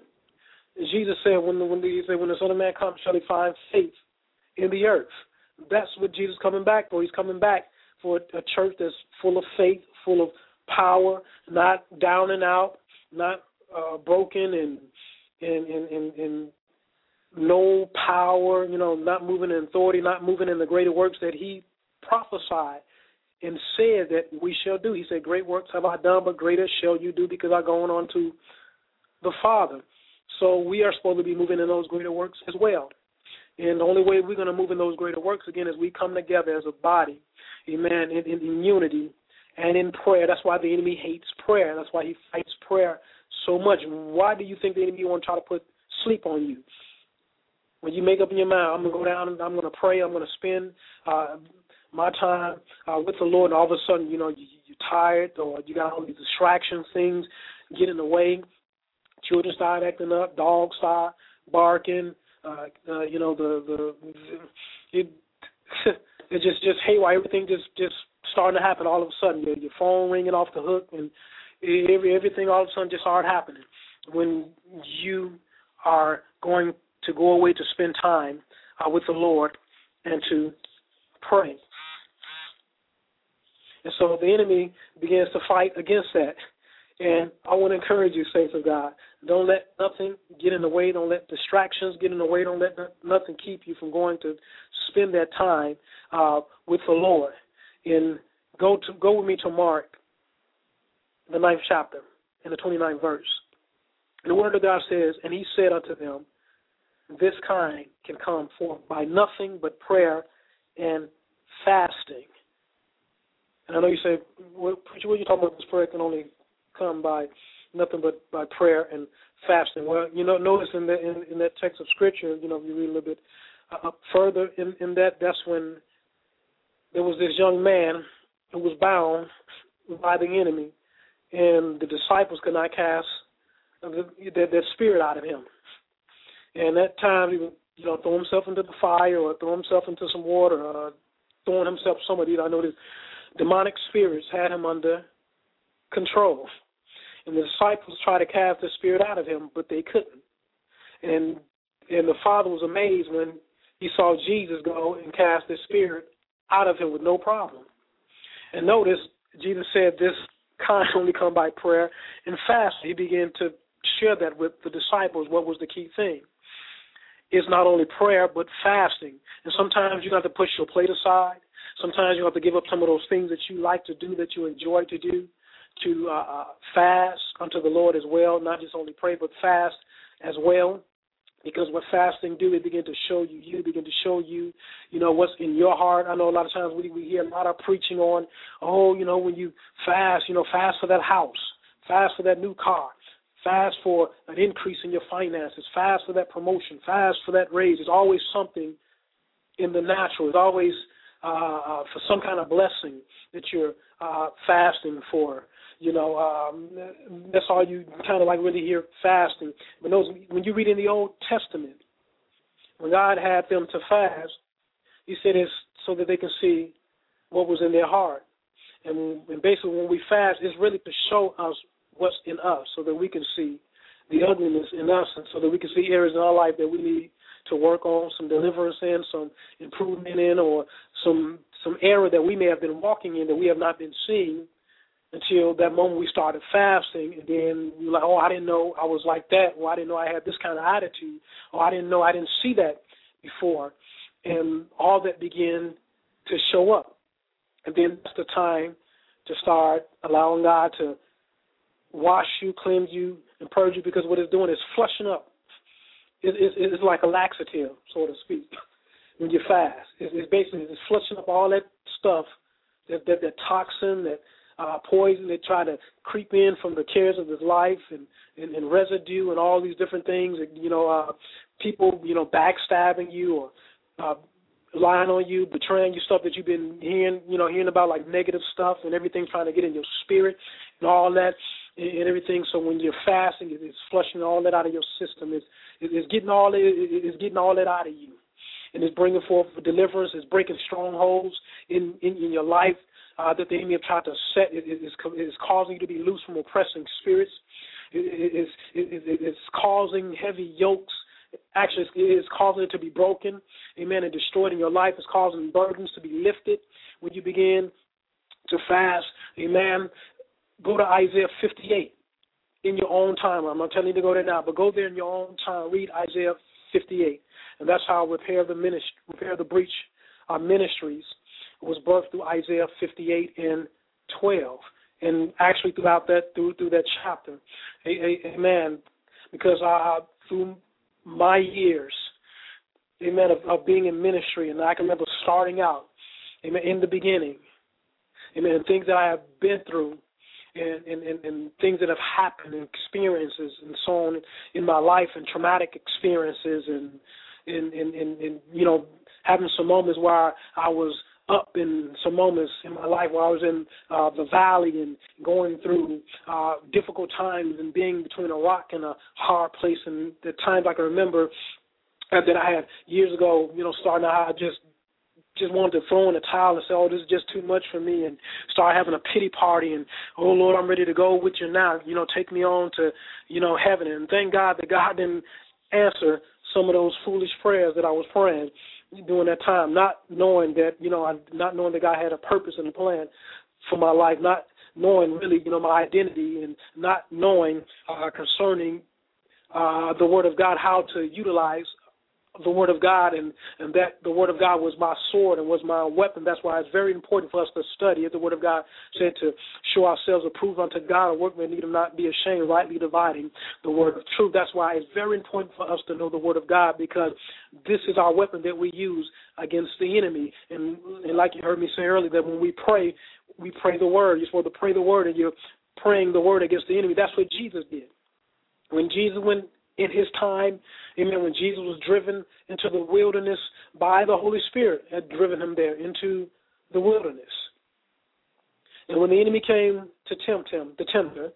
Jesus said, when the, when the, he said, when the Son of Man comes, shall he find faith in the earth? That's what Jesus is coming back for. He's coming back for a church that's full of faith, full of power, not down and out, not uh, broken and and, and, and and no power, you know, not moving in authority, not moving in the greater works that he prophesied and said that we shall do. He said, great works have I done, but greater shall you do, because I'm going on to the Father. So we are supposed to be moving in those greater works as well. And the only way we're going to move in those greater works, again, is we come together as a body, amen, in, in, in unity and in prayer. That's why the enemy hates prayer. That's why he fights prayer so much. Why do you think the enemy want to try to put sleep on you? When you make up in your mind, I'm going to go down and I'm going to pray, I'm going to spend uh, my time uh, with the Lord, and all of a sudden, you know, you, you're tired, or you got all these distractions, things get in the way. Children start acting up, dogs start barking, uh, uh, you know, the, the, the it, it's just, just haywire. Everything just, just starting to happen all of a sudden. Your, your phone ringing off the hook, and every, everything all of a sudden just started happening when you are going to go away to spend time uh, with the Lord and to pray. And so the enemy begins to fight against that. And I want to encourage you, saints of God, don't let nothing get in the way. Don't let distractions get in the way. Don't let nothing keep you from going to spend that time uh, with the Lord. And go to go with me to Mark, the ninth chapter, in the twenty-ninth verse. And the word of God says, and he said unto them, this kind can come forth by nothing but prayer and fasting. And I know you say, well, preacher, what are you talking about? This prayer can only come by nothing but by prayer and fasting. Well, you know, notice in, the, in, in that text of Scripture, you know, if you read a little bit uh, up further in, in that, that's when there was this young man who was bound by the enemy, and the disciples could not cast the, that, that spirit out of him. And that time he would, you know, throw himself into the fire or throw himself into some water, or throwing himself somewhere. You know, I know this demonic spirits had him under control. And the disciples tried to cast the spirit out of him, but they couldn't. And and the Father was amazed when he saw Jesus go and cast the spirit out of him with no problem. And notice, Jesus said this kind only come by prayer and fasting. He began to share that with the disciples, what was the key thing. It's not only prayer, but fasting. And sometimes you have to push your plate aside. Sometimes you have to give up some of those things that you like to do, that you enjoy to do, to uh, fast unto the Lord as well, not just only pray, but fast as well. Because what fasting do, it begin to show you, you begin to show you, you know, what's in your heart. I know a lot of times we, we hear a lot of preaching on, oh, you know, when you fast, you know, fast for that house, fast for that new car, fast for an increase in your finances, fast for that promotion, fast for that raise. There's always something in the natural. It's always uh, uh, for some kind of blessing that you're uh, fasting for. You know, um, that's all you kind of like really hear fasting. But those, when you read in the Old Testament, when God had them to fast, he said it's so that they can see what was in their heart. And, and basically when we fast, it's really to show us what's in us so that we can see the ugliness in us and so that we can see areas in our life that we need to work on, some deliverance in, some improvement in, or some some area that we may have been walking in that we have not been seeing until that moment we started fasting, and then we're like, oh, I didn't know I was like that, or I didn't know I had this kind of attitude, or I didn't know I didn't see that before. And all that began to show up. And then that's the time to start allowing God to wash you, cleanse you, and purge you, because what it's doing is flushing up. It, it, it's like a laxative, so to speak, when you fast. It, it's basically it's flushing up all that stuff, that, that, that toxin, that Uh, poison that try to creep in from the cares of his life and, and, and residue and all these different things. You know, uh, people, you know, backstabbing you or uh, lying on you, betraying you, stuff that you've been hearing, you know, hearing about, like negative stuff and everything trying to get in your spirit and all that and, and everything. So when you're fasting, it's flushing all that out of your system. It's, it's getting all it, it's getting all that out of you, and it's bringing forth deliverance. It's breaking strongholds in, in, in your life. Uh, that the enemy have tried to set. It is it, it, causing you to be loose from oppressing spirits. It, it, it, it, it, it's causing heavy yokes. Actually, it is causing it to be broken, amen, and destroyed in your life. It's causing burdens to be lifted when you begin to fast, amen. Go to Isaiah fifty-eight in your own time. I'm not telling you to go there now, but go there in your own time. Read Isaiah fifty-eight, and that's how Repair the Ministry, Repair the Breach uh, Ministries was birthed through Isaiah fifty-eight and twelve, and actually throughout that through through that chapter, amen. Because uh, through my years, amen, of, of being in ministry, and I can remember starting out, amen, in the beginning, amen, things that I have been through, and, and, and, and things that have happened, and experiences, and so on in my life, and traumatic experiences, and and and, and, and you know, having some moments where I was up in some moments in my life where I was in uh, the valley and going through uh, difficult times and being between a rock and a hard place. And the times I can remember that I had years ago, you know, starting out, I just just wanted to throw in a towel and say, oh, this is just too much for me, and start having a pity party and, oh, Lord, I'm ready to go with you now. You know, take me on to, you know, heaven. And thank God that God didn't answer some of those foolish prayers that I was praying during that time, not knowing that, you know, not knowing that God had a purpose and a plan for my life, not knowing really, you know, my identity, and not knowing uh, concerning uh, the Word of God, how to utilize the Word of God, and, and that the Word of God was my sword and was my weapon. That's why it's very important for us to study it. The Word of God said to show ourselves approved unto God, a workman need not be ashamed, rightly dividing the word of truth. That's why it's very important for us to know the Word of God, because this is our weapon that we use against the enemy. And, and like you heard me say earlier, that when we pray, we pray the Word. You're supposed to pray the Word, and you're praying the Word against the enemy. That's what Jesus did. When Jesus went in his time, amen, when Jesus was driven into the wilderness by the Holy Spirit, had driven him there into the wilderness. And when the enemy came to tempt him, the tempter,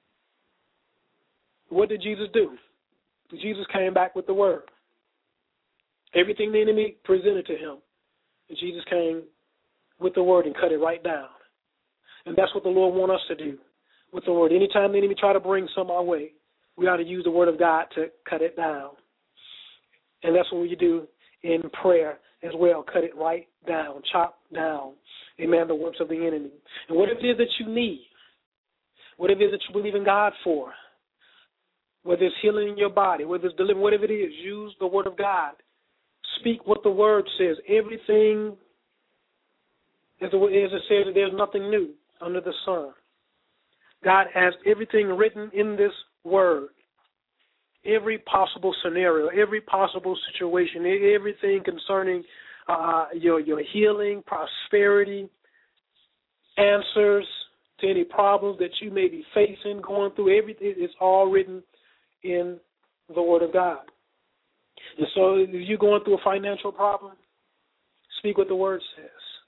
what did Jesus do? Jesus came back with the Word. Everything the enemy presented to him, and Jesus came with the Word and cut it right down. And that's what the Lord wants us to do with the Word. Anytime the enemy try to bring some our way, we ought to use the Word of God to cut it down. And that's what we do in prayer as well. Cut it right down, chop down, amen, the works of the enemy. And whatever it is that you need, whatever it is that you believe in God for, whether it's healing in your body, whether it's delivering, whatever it is, use the Word of God. Speak what the Word says. Everything, as it says, that there's nothing new under the sun. God has everything written in this Word. every possible scenario, every possible situation, everything concerning uh, your your healing, prosperity, answers to any problems that you may be facing, going through. Everything is all written in the Word of God. And so if you're going through a financial problem, speak what the Word says.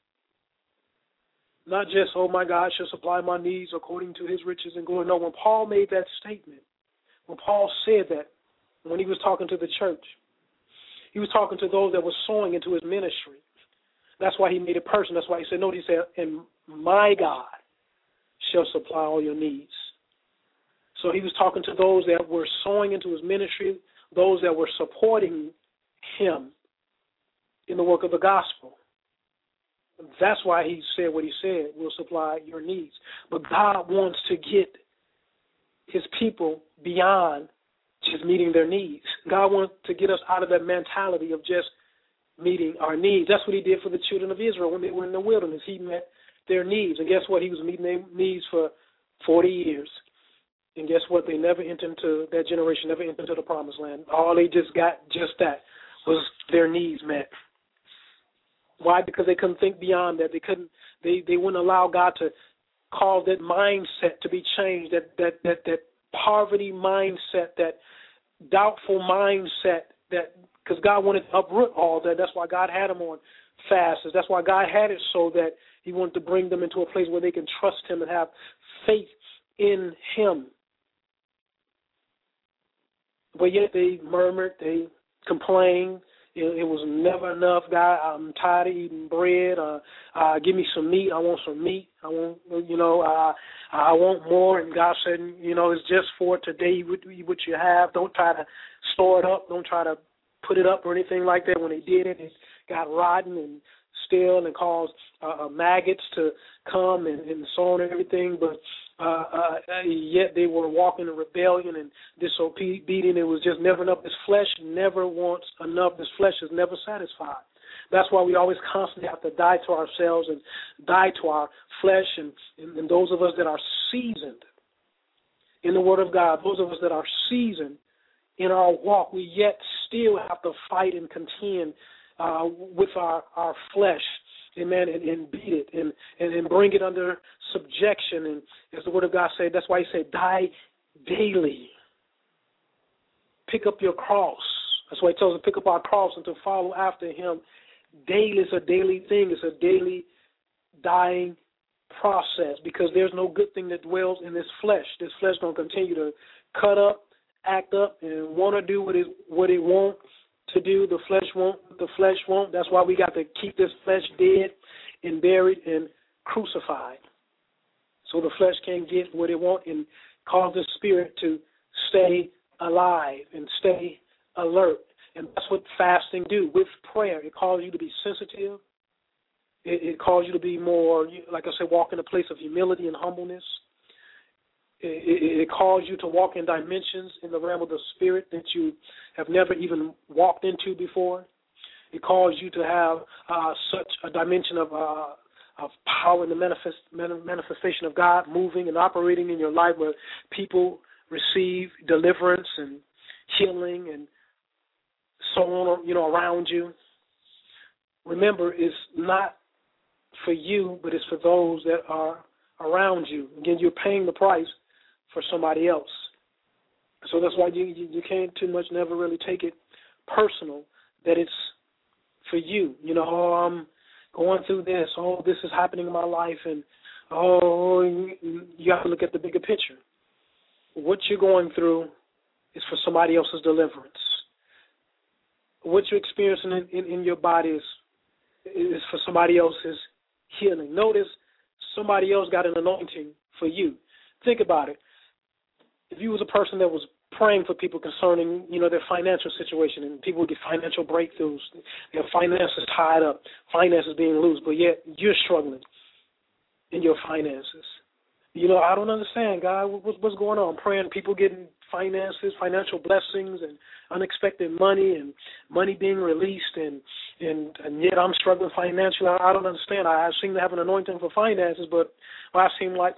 Not just, oh, my God shall supply my needs according to his riches and glory. No, when Paul made that statement, when Paul said that, when he was talking to the church, he was talking to those that were sowing into his ministry. That's why he made it personal. That's why he said, no, he said, and my God shall supply all your needs. So he was talking to those that were sowing into his ministry, those that were supporting him in the work of the gospel. That's why he said what he said, will supply your needs. But God wants to get his people beyond just meeting their needs. God wants to get us out of that mentality of just meeting our needs. That's what he did for the children of Israel when they were in the wilderness. He met their needs. And guess what? He was meeting their needs for forty years. And guess what? They never entered into, that generation never entered into the promised land. All they just got, just that, was their needs met. Why? Because they couldn't think beyond that. They couldn't. They, they wouldn't allow God to cause that mindset to be changed. That that that that poverty mindset, that doubtful mindset. That because God wanted to uproot all that. That's why God had them on fasts. That's why God had it so that He wanted to bring them into a place where they can trust Him and have faith in Him. But yet they murmured. They complained. It, it was never enough. God, I'm tired of eating bread. Uh, uh, give me some meat. I want some meat. I want, you know, uh, I want more. And God said, you know, it's just for today what, what you have. Don't try to store it up. Don't try to put it up or anything like that. When they did it, it got rotten and stale and caused uh, maggots to come and, and so on and everything. But uh, uh, yet they were walking in rebellion and disobedience. It was just never enough. This flesh never wants enough. This flesh is never satisfied. That's why we always constantly have to die to ourselves and die to our flesh. And, and, and those of us that are seasoned in the Word of God, those of us that are seasoned in our walk, we yet still have to fight and contend uh, with our, our flesh. Amen, and, and beat it and, and, and bring it under subjection. And as the Word of God said, that's why He said, die daily. Pick up your cross. That's why He tells us to pick up our cross and to follow after Him daily. It's a daily thing. It's a daily dying process because there's no good thing that dwells in this flesh. This flesh going to continue to cut up, act up, and want to do what it, what it wants to do. The flesh won't. The flesh won't. That's why we got to keep this flesh dead and buried and crucified. So the flesh can't get what it wants and cause the spirit to stay alive and stay alert. And that's what fasting do. With prayer, it calls you to be sensitive. It, it calls you to be more, like I said, walk in a place of humility and humbleness. It, it calls you to walk in dimensions in the realm of the spirit that you have never even walked into before. It calls you to have uh, such a dimension of uh, of power and the manifest, manifestation of God moving and operating in your life where people receive deliverance and healing and so on, you know, around you. Remember, it's not for you, but it's for those that are around you. Again, you're paying the price for somebody else. So that's why you, you, you can't too much never really take it personal that it's for you. You know, oh, I'm going through this. Oh, this is happening in my life. And, oh, you, you have to look at the bigger picture. What you're going through is for somebody else's deliverance. What you're experiencing in, in, in your body is, is for somebody else's healing. Notice somebody else got an anointing for you. Think about it. If you was a person that was praying for people concerning, you know, their financial situation, and people would get financial breakthroughs, their finances tied up, finances being loose, but yet you're struggling in your finances. You know, I don't understand, God, what's, what's going on? I'm praying people getting finances, financial blessings, and unexpected money, and money being released, and and, and yet I'm struggling financially. I, I don't understand. I, I seem to have an anointing for finances, but well, I seem like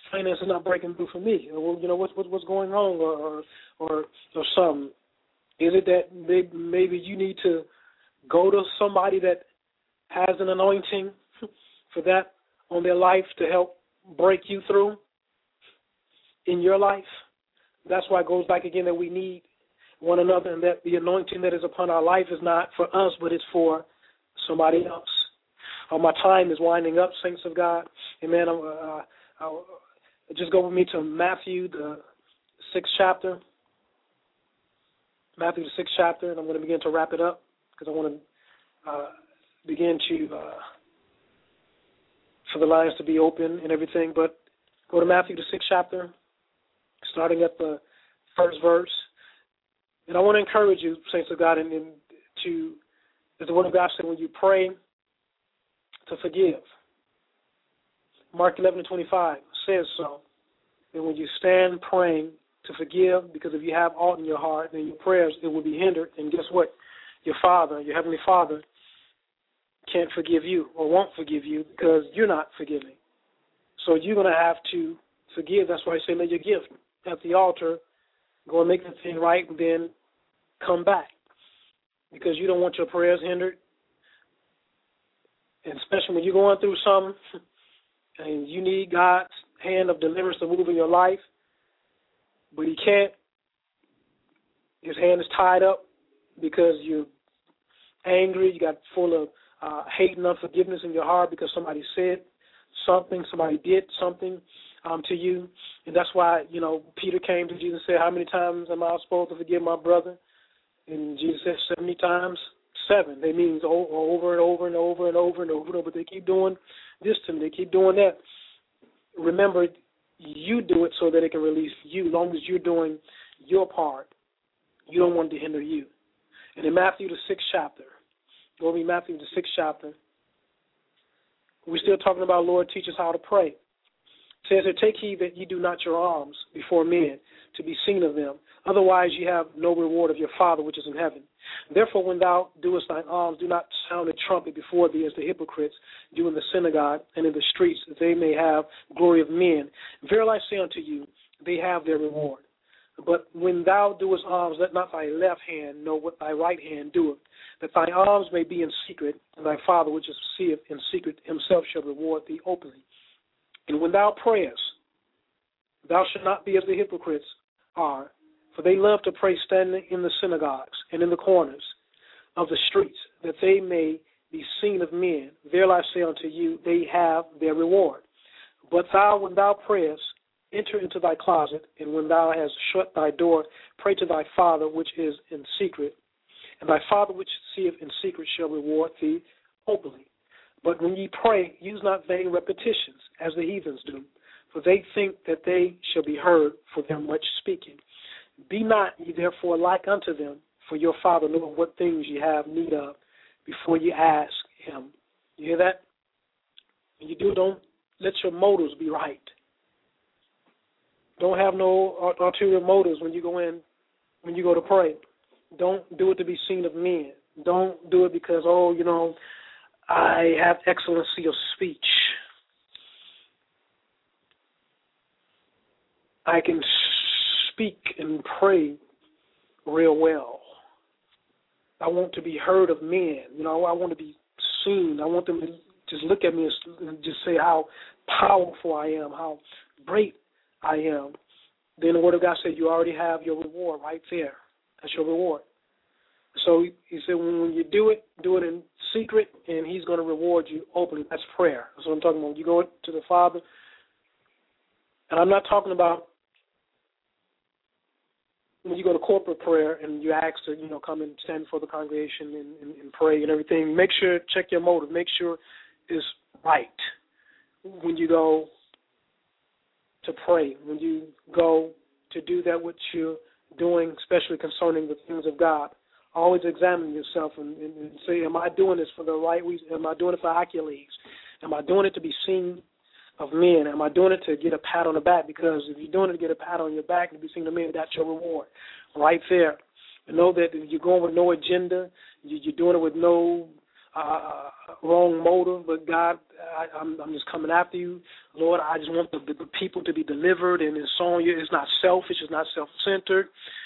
finance is not breaking through for me? Or, you know, what's what's going on, or or or, or something? Is it that maybe, maybe you need to go to somebody that has an anointing for that on their life to help break you through in your life? That's why it goes back again that we need one another, and that the anointing that is upon our life is not for us, but it's for somebody else. Uh, my time is winding up, saints of God. Amen. Uh, I'll, just go with me to Matthew, the sixth chapter. Matthew, the sixth chapter, and I'm going to begin to wrap it up because I want to uh, begin to, uh, for the lines to be open and everything. But go to Matthew, the sixth chapter, starting at the first verse. And I want to encourage you, saints of God, and, and to, as the Word of God said, when you pray, to forgive. Mark eleven and twenty-five says so. And when you stand praying, to forgive, because if you have aught in your heart, then your prayers, it will be hindered. And guess what? Your Father, your Heavenly Father, can't forgive you or won't forgive you because you're not forgiving. So you're going to have to forgive. That's why I say lay your gift at the altar, go and make the thing right, and then come back, because you don't want your prayers hindered. And especially when you're going through something and you need God's hand of deliverance to move in your life, but he can't. His hand is tied up because you're angry. You got full of uh, hate and unforgiveness in your heart because somebody said something, somebody did something um, to you. And that's why, you know, Peter came to Jesus and said, how many times am I supposed to forgive my brother? And Jesus said seventy times seven. That means over and over and over and over and over and over. But they keep doing this to me. They keep doing that. Remember, you do it so that it can release you. As long as you're doing your part, you don't want it to hinder you. And in Matthew, the sixth chapter, go read Matthew, the sixth chapter, we're still talking about, Lord, teach us how to pray. It says, take heed that ye do not your alms before men to be seen of them. Otherwise ye have no reward of your Father which is in heaven. Therefore, when thou doest thine alms, do not sound a trumpet before thee as the hypocrites do in the synagogue and in the streets, that they may have glory of men. Verily I say unto you, they have their reward. But when thou doest alms, let not thy left hand know what thy right hand doeth, that thy alms may be in secret, and thy Father which is seeth in secret himself shall reward thee openly. And when thou prayest, thou shalt not be as the hypocrites are, for they love to pray standing in the synagogues and in the corners of the streets, that they may be seen of men. Verily I say unto you, they have their reward. But thou, when thou prayest, enter into thy closet, and when thou hast shut thy door, pray to thy Father which is in secret, and thy Father which seeth in secret shall reward thee openly. But when ye pray, use not vain repetitions, as the heathens do, for they think that they shall be heard for their much speaking. Be not ye therefore like unto them, for your Father knoweth what things ye have need of before ye ask him. You hear that? When you do, don't let your motives be right. Don't have no ulterior motives when you go in, when you go to pray. Don't do it to be seen of men. Don't do it because, oh, you know, I have excellency of speech. I can speak and pray real well. I want to be heard of men. You know, I want to be seen. I want them to just look at me and just say how powerful I am, how great I am. Then the Word of God said you already have your reward right there. That's your reward. So he said when you do it, do it in secret, and he's going to reward you openly. That's prayer. That's what I'm talking about. You go to the Father, and I'm not talking about when you go to corporate prayer and you ask to, you know, come and stand before the congregation and, and, and pray and everything. Make sure, check your motive. Make sure it's right when you go to pray, when you go to do that which you're doing, especially concerning the things of God. Always examine yourself and, and, and say, am I doing this for the right reason? Am I doing it for accolades? Am I doing it to be seen of men? Am I doing it to get a pat on the back? Because if you're doing it to get a pat on your back and to be seen of men, that's your reward right there. And know that if you're going with no agenda, you, you're doing it with no uh, wrong motive, but God, I, I'm, I'm just coming after you. Lord, I just want the, the people to be delivered, and it's on you. It's not selfish. It's not self-centered.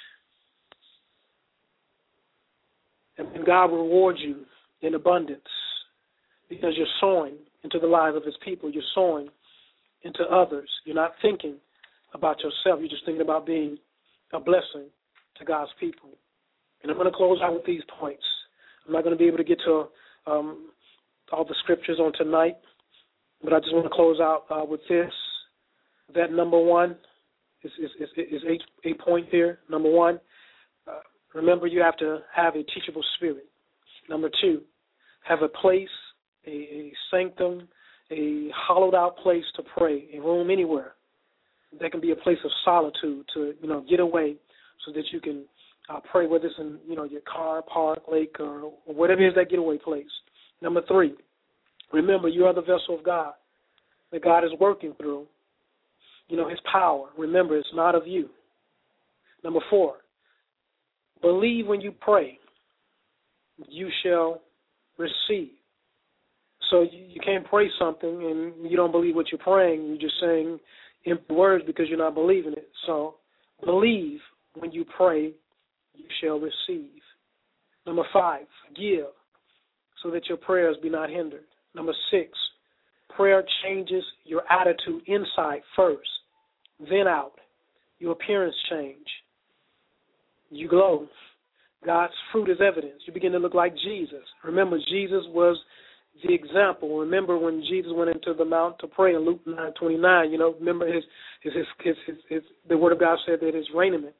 And, and God will reward you in abundance because you're sowing into the lives of his people. You're sowing into others. You're not thinking about yourself. You're just thinking about being a blessing to God's people. And I'm going to close out with these points. I'm not going to be able to get to um, all the scriptures on tonight, but I just want to close out uh, with this. That number one is, is, is, is eight, eight point here. Number one, uh, remember you have to have a teachable spirit. Number two, have a place, a, a sanctum, a hollowed out place to pray, a room anywhere. That can be a place of solitude to, you know, get away so that you can uh, pray, whether it's in, you know, your car, park, lake, or, or whatever it is, that getaway place. Number three, remember you are the vessel of God that God is working through. You know, his power. Remember, it's not of you. Number four, believe when you pray, you shall receive. So you, you can't pray something and you don't believe what you're praying. You're just saying empty words because you're not believing it. So believe when you pray, you shall receive. Number five, give so that your prayers be not hindered. Number six, prayer changes your attitude inside first, then out. Your appearance change. You glow. God's fruit is evidence. You begin to look like Jesus. Remember, Jesus was the example. Remember when Jesus went into the mount to pray in Luke nine twenty-nine, you know, remember his, his, his, his, his, his the word of God said that his raiment,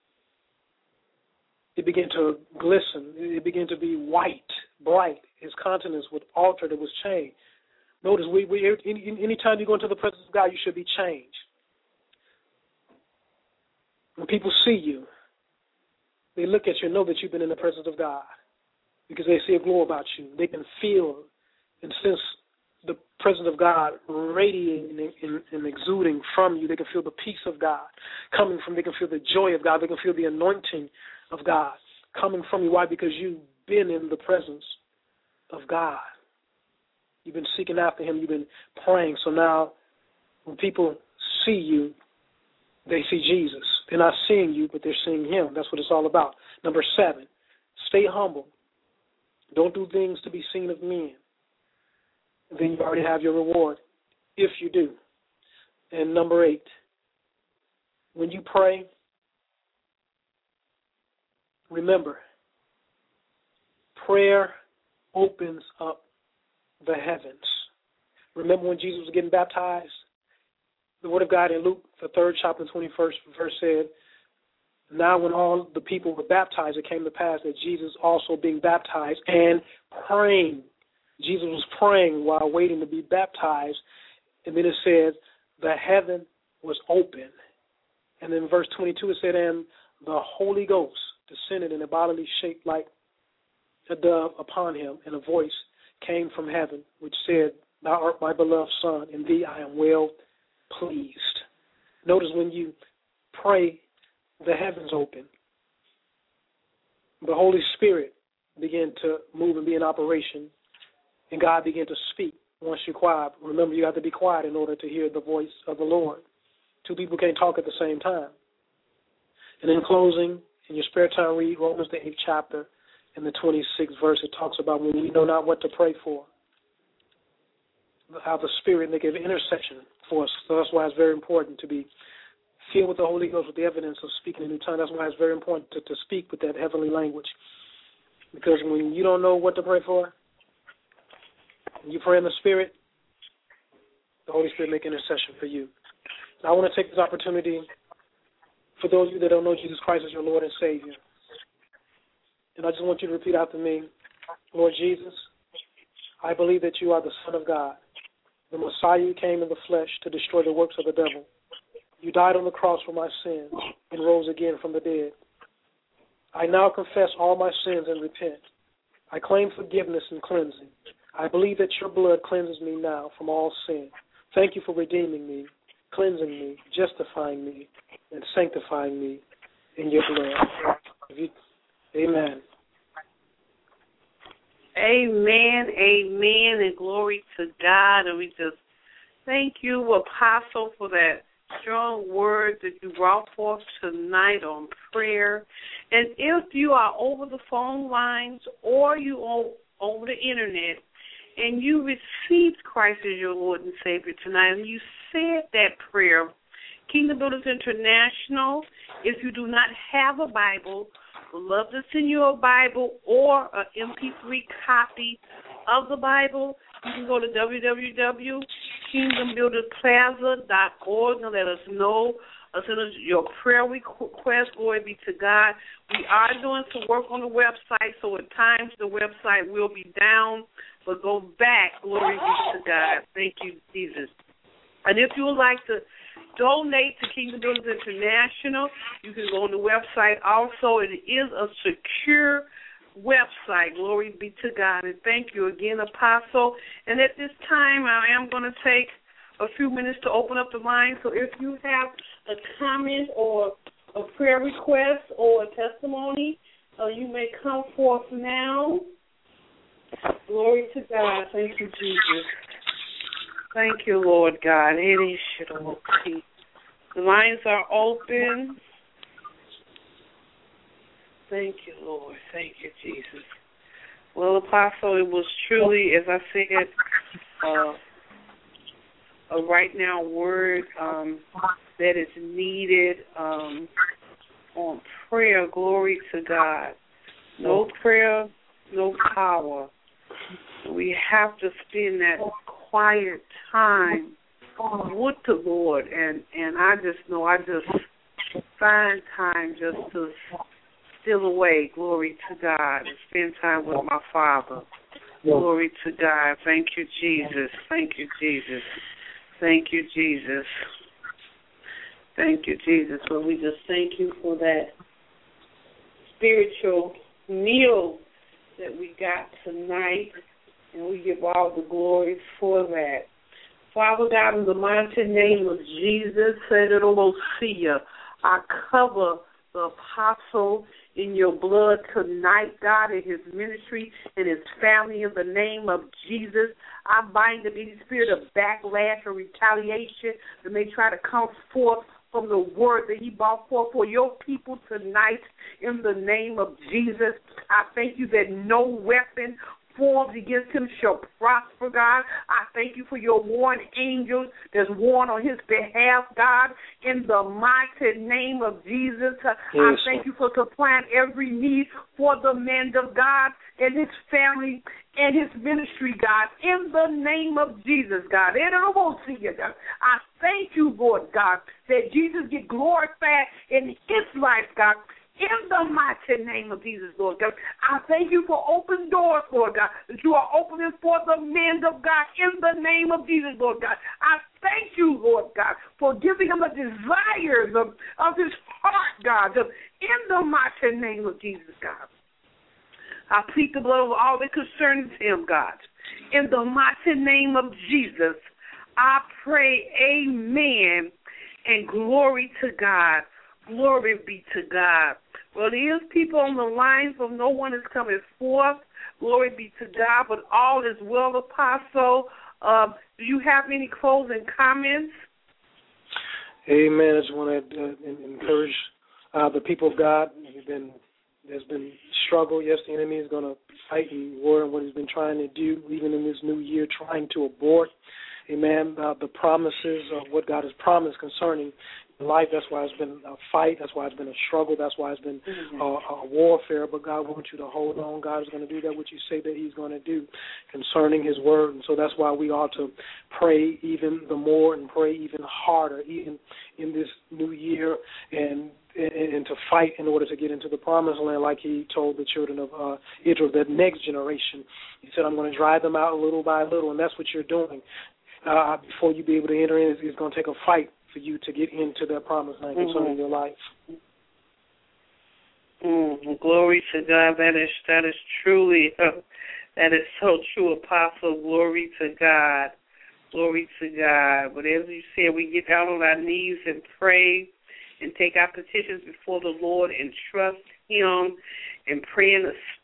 it began to glisten. It began to be white, bright. His countenance was altered. It was changed. Notice, we, we any, anytime you go into the presence of God, you should be changed. When people see you, they look at you and know that you've been in the presence of God because they see a glow about you. They can feel and sense the presence of God radiating and, and exuding from you. They can feel the peace of God coming from. They can feel the joy of God. They can feel the anointing of God coming from you. Why? Because you've been in the presence of God. You've been seeking after him. You've been praying. So now when people see you, they see Jesus. They're not seeing you, but they're seeing him. That's what it's all about. Number seven, stay humble. Don't do things to be seen of men. Then you already have your reward, if you do. And number eight, when you pray, remember, prayer opens up the heavens. Remember when Jesus was getting baptized? The word of God in Luke, the third chapter, twenty-first verse said, now when all the people were baptized, it came to pass that Jesus also being baptized and praying. Jesus was praying while waiting to be baptized. And then it said, the heaven was open. And then verse twenty-two, it said, and the Holy Ghost descended in a bodily shape like a dove upon him, and a voice came from heaven, which said, thou art my beloved Son, in thee I am well pleased. Notice when you pray, the heavens open. The Holy Spirit began to move and be in operation, and God began to speak once you're quiet. Remember, you have to be quiet in order to hear the voice of the Lord. Two people can't talk at the same time. And in closing, in your spare time, read Romans the eighth chapter and the twenty-sixth verse. It talks about when we know not what to pray for, how the Spirit make an intercession for us. So that's why it's very important to be filled with the Holy Ghost with the evidence of speaking in new tongue. That's why it's very important to, to speak with that heavenly language. Because when you don't know what to pray for, when you pray in the Spirit, the Holy Spirit make intercession for you. Now, I want to take this opportunity for those of you that don't know Jesus Christ as your Lord and Savior. And I just want you to repeat after me, Lord Jesus, I believe that you are the Son of God, the Messiah who came in the flesh to destroy the works of the devil. You died on the cross for my sins and rose again from the dead. I now confess all my sins and repent. I claim forgiveness and cleansing. I believe that your blood cleanses me now from all sin. Thank you for redeeming me, cleansing me, justifying me, and sanctifying me in your blood. Amen. Amen, amen, and glory to God. And we just thank you, Apostle, for that strong word that you brought forth tonight on prayer. And if you are over the phone lines or you are over the internet and you received Christ as your Lord and Savior tonight and you said that prayer, Kingdom Builders International, if you do not have a Bible, we'd love to send you a Bible or an M P three copy of the Bible. You can go to w w w dot kingdom builders plaza dot org and let us know. Uh, send us your prayer request. Glory be to God. We are doing some work on the website, so at times the website will be down, but go back. Glory be to God. Thank you, Jesus. And if you would like to donate to Kingdom Builders International, you can go on the website also. It is a secure website. Glory be to God. And thank you again, Apostle. And at this time, I am going to take a few minutes to open up the line. So if you have a comment or a prayer request or a testimony, uh, you may come forth now. Glory to God. Thank you, Jesus. Thank you, Lord God. The lines are open. Thank you, Lord. Thank you, Jesus. Well, Apostle, it was truly, as I said, uh, a right now word um, that is needed um, on prayer. Glory to God. No prayer, no power. We have to spend that quiet time with the Lord, and, and I just know I just find time just to steal away. Glory to God, and spend time with my Father. Glory to God. Thank you, Jesus. Thank you, Jesus. Thank you, Jesus. Thank you, Jesus. So we just thank you for that spiritual meal that we got tonight, and we give all the glory for that. Father God, in the mighty name of Jesus, I cover the apostle in your blood tonight, God, in his ministry and his family, in the name of Jesus. I bind up any spirit of backlash or retaliation that may try to come forth from the word that he brought forth for your people tonight, in the name of Jesus. I thank you that no weapon formed against him shall prosper, God. I thank you for your warring angels that's warned on his behalf, God, in the mighty name of Jesus. Yes. I thank you for supplying every need for the man of God and his family and his ministry, God, in the name of Jesus, God. I thank you, Lord God, that Jesus get glorified in his life, God, in the mighty name of Jesus, Lord God. I thank you for open doors, Lord God, that you are opening for the men of God in the name of Jesus, Lord God. I thank you, Lord God, for giving him the desires of, of his heart, God, in the mighty name of Jesus, God. I plead the blood of all that concerns him, God. In the mighty name of Jesus, I pray, amen, and glory to God. Glory be to God. Well, there is people on the line, so no one is coming forth. Glory be to God, but all is well, Apostle. Um, do you have any closing comments? Amen. I just want to uh, encourage uh, the people of God. You've been, there's been struggle. Yes, the enemy is going to fight and war and what he's been trying to do, even in this new year, trying to abort, amen, uh, the promises of what God has promised concerning life. That's why it's been a fight. That's why it's been a struggle. That's why it's been mm-hmm. a, a warfare. But God wants you to hold on. God is going to do that what you say that he's going to do concerning his word. And so that's why we ought to pray even the more and pray even harder, even in this new year, and and, and to fight in order to get into the promised land, like he told the children of uh, Israel, the next generation. He said, I'm going to drive them out little by little, and that's what you're doing. Uh, before you be able to enter in, it's, it's going to take a fight for you to get into that promised land concerning mm-hmm. your life. Mm, glory to God. That is that is truly, uh, that is so true, Apostle. Glory to God. Glory to God. But as you said, we get down on our knees and pray and take our petitions before the Lord and trust him and pray in the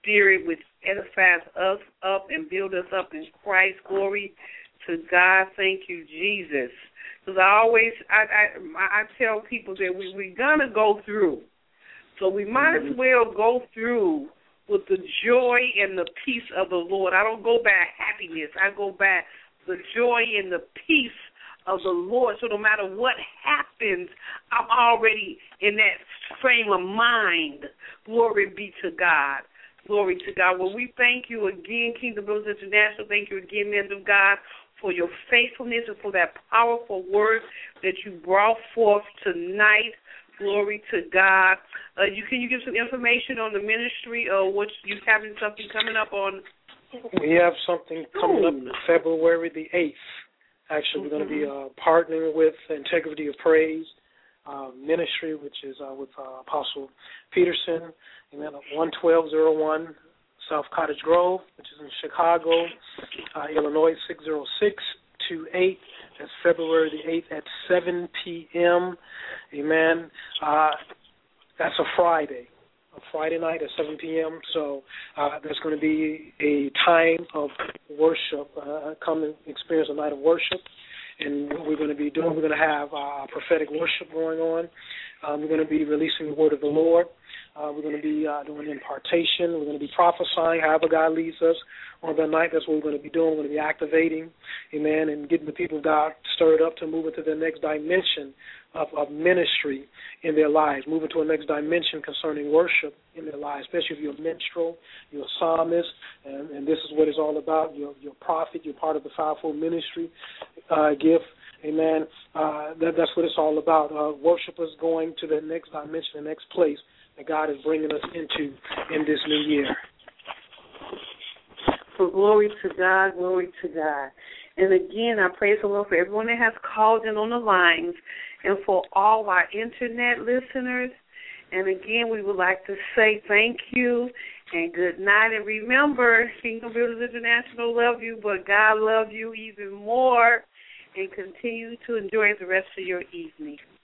Spirit, which edifies us up and builds us up in Christ. Glory to God. Thank you, Jesus. Because I always, I, I, I tell people that we, we're going to go through. So we might as well go through with the joy and the peace of the Lord. I don't go by happiness. I go by the joy and the peace of the Lord. So no matter what happens, I'm already in that frame of mind. Glory be to God. Glory to God. Well, we thank you again, Kingdom Builders International. Thank you again, men of God, for your faithfulness and for that powerful word that you brought forth tonight. Glory to God. Uh, you Can you give some information on the ministry or what you having something coming up on? We have something coming up February the eighth. Actually, we're going to be uh, partnering with Integrity of Praise uh, Ministry, which is uh, with uh, Apostle Peterson, amen, one twelve oh one South Cottage Grove, which is in Chicago, uh, Illinois, six oh six two eight. That's February the eighth at seven p.m. Amen. Uh, that's a Friday. A Friday night at seven p.m., so uh, there's going to be a time of worship. Uh, come and experience a night of worship, and what we're going to be doing, we're going to have uh, prophetic worship going on. Um, we're going to be releasing the word of the Lord. Uh, we're going to be uh, doing impartation. We're going to be prophesying, however God leads us on that night. That's what we're going to be doing. We're going to be activating, amen, and getting the people of God stirred up to move into the next dimension of, of ministry in their lives, move into a next dimension concerning worship in their lives, especially if you're a minstrel, you're a psalmist, and, and this is what it's all about. You're, you're a prophet. You're part of the fivefold ministry uh, gift. Amen. Uh, that, that's what it's all about. Uh, worshipers going to the next dimension, the next place that God is bringing us into in this new year. So glory to God, glory to God. And again, I praise the Lord for everyone that has called in on the lines and for all our internet listeners. And again, we would like to say thank you and good night. And remember, Kingdom Builders International love you, but God loves you even more. And continue to enjoy the rest of your evening.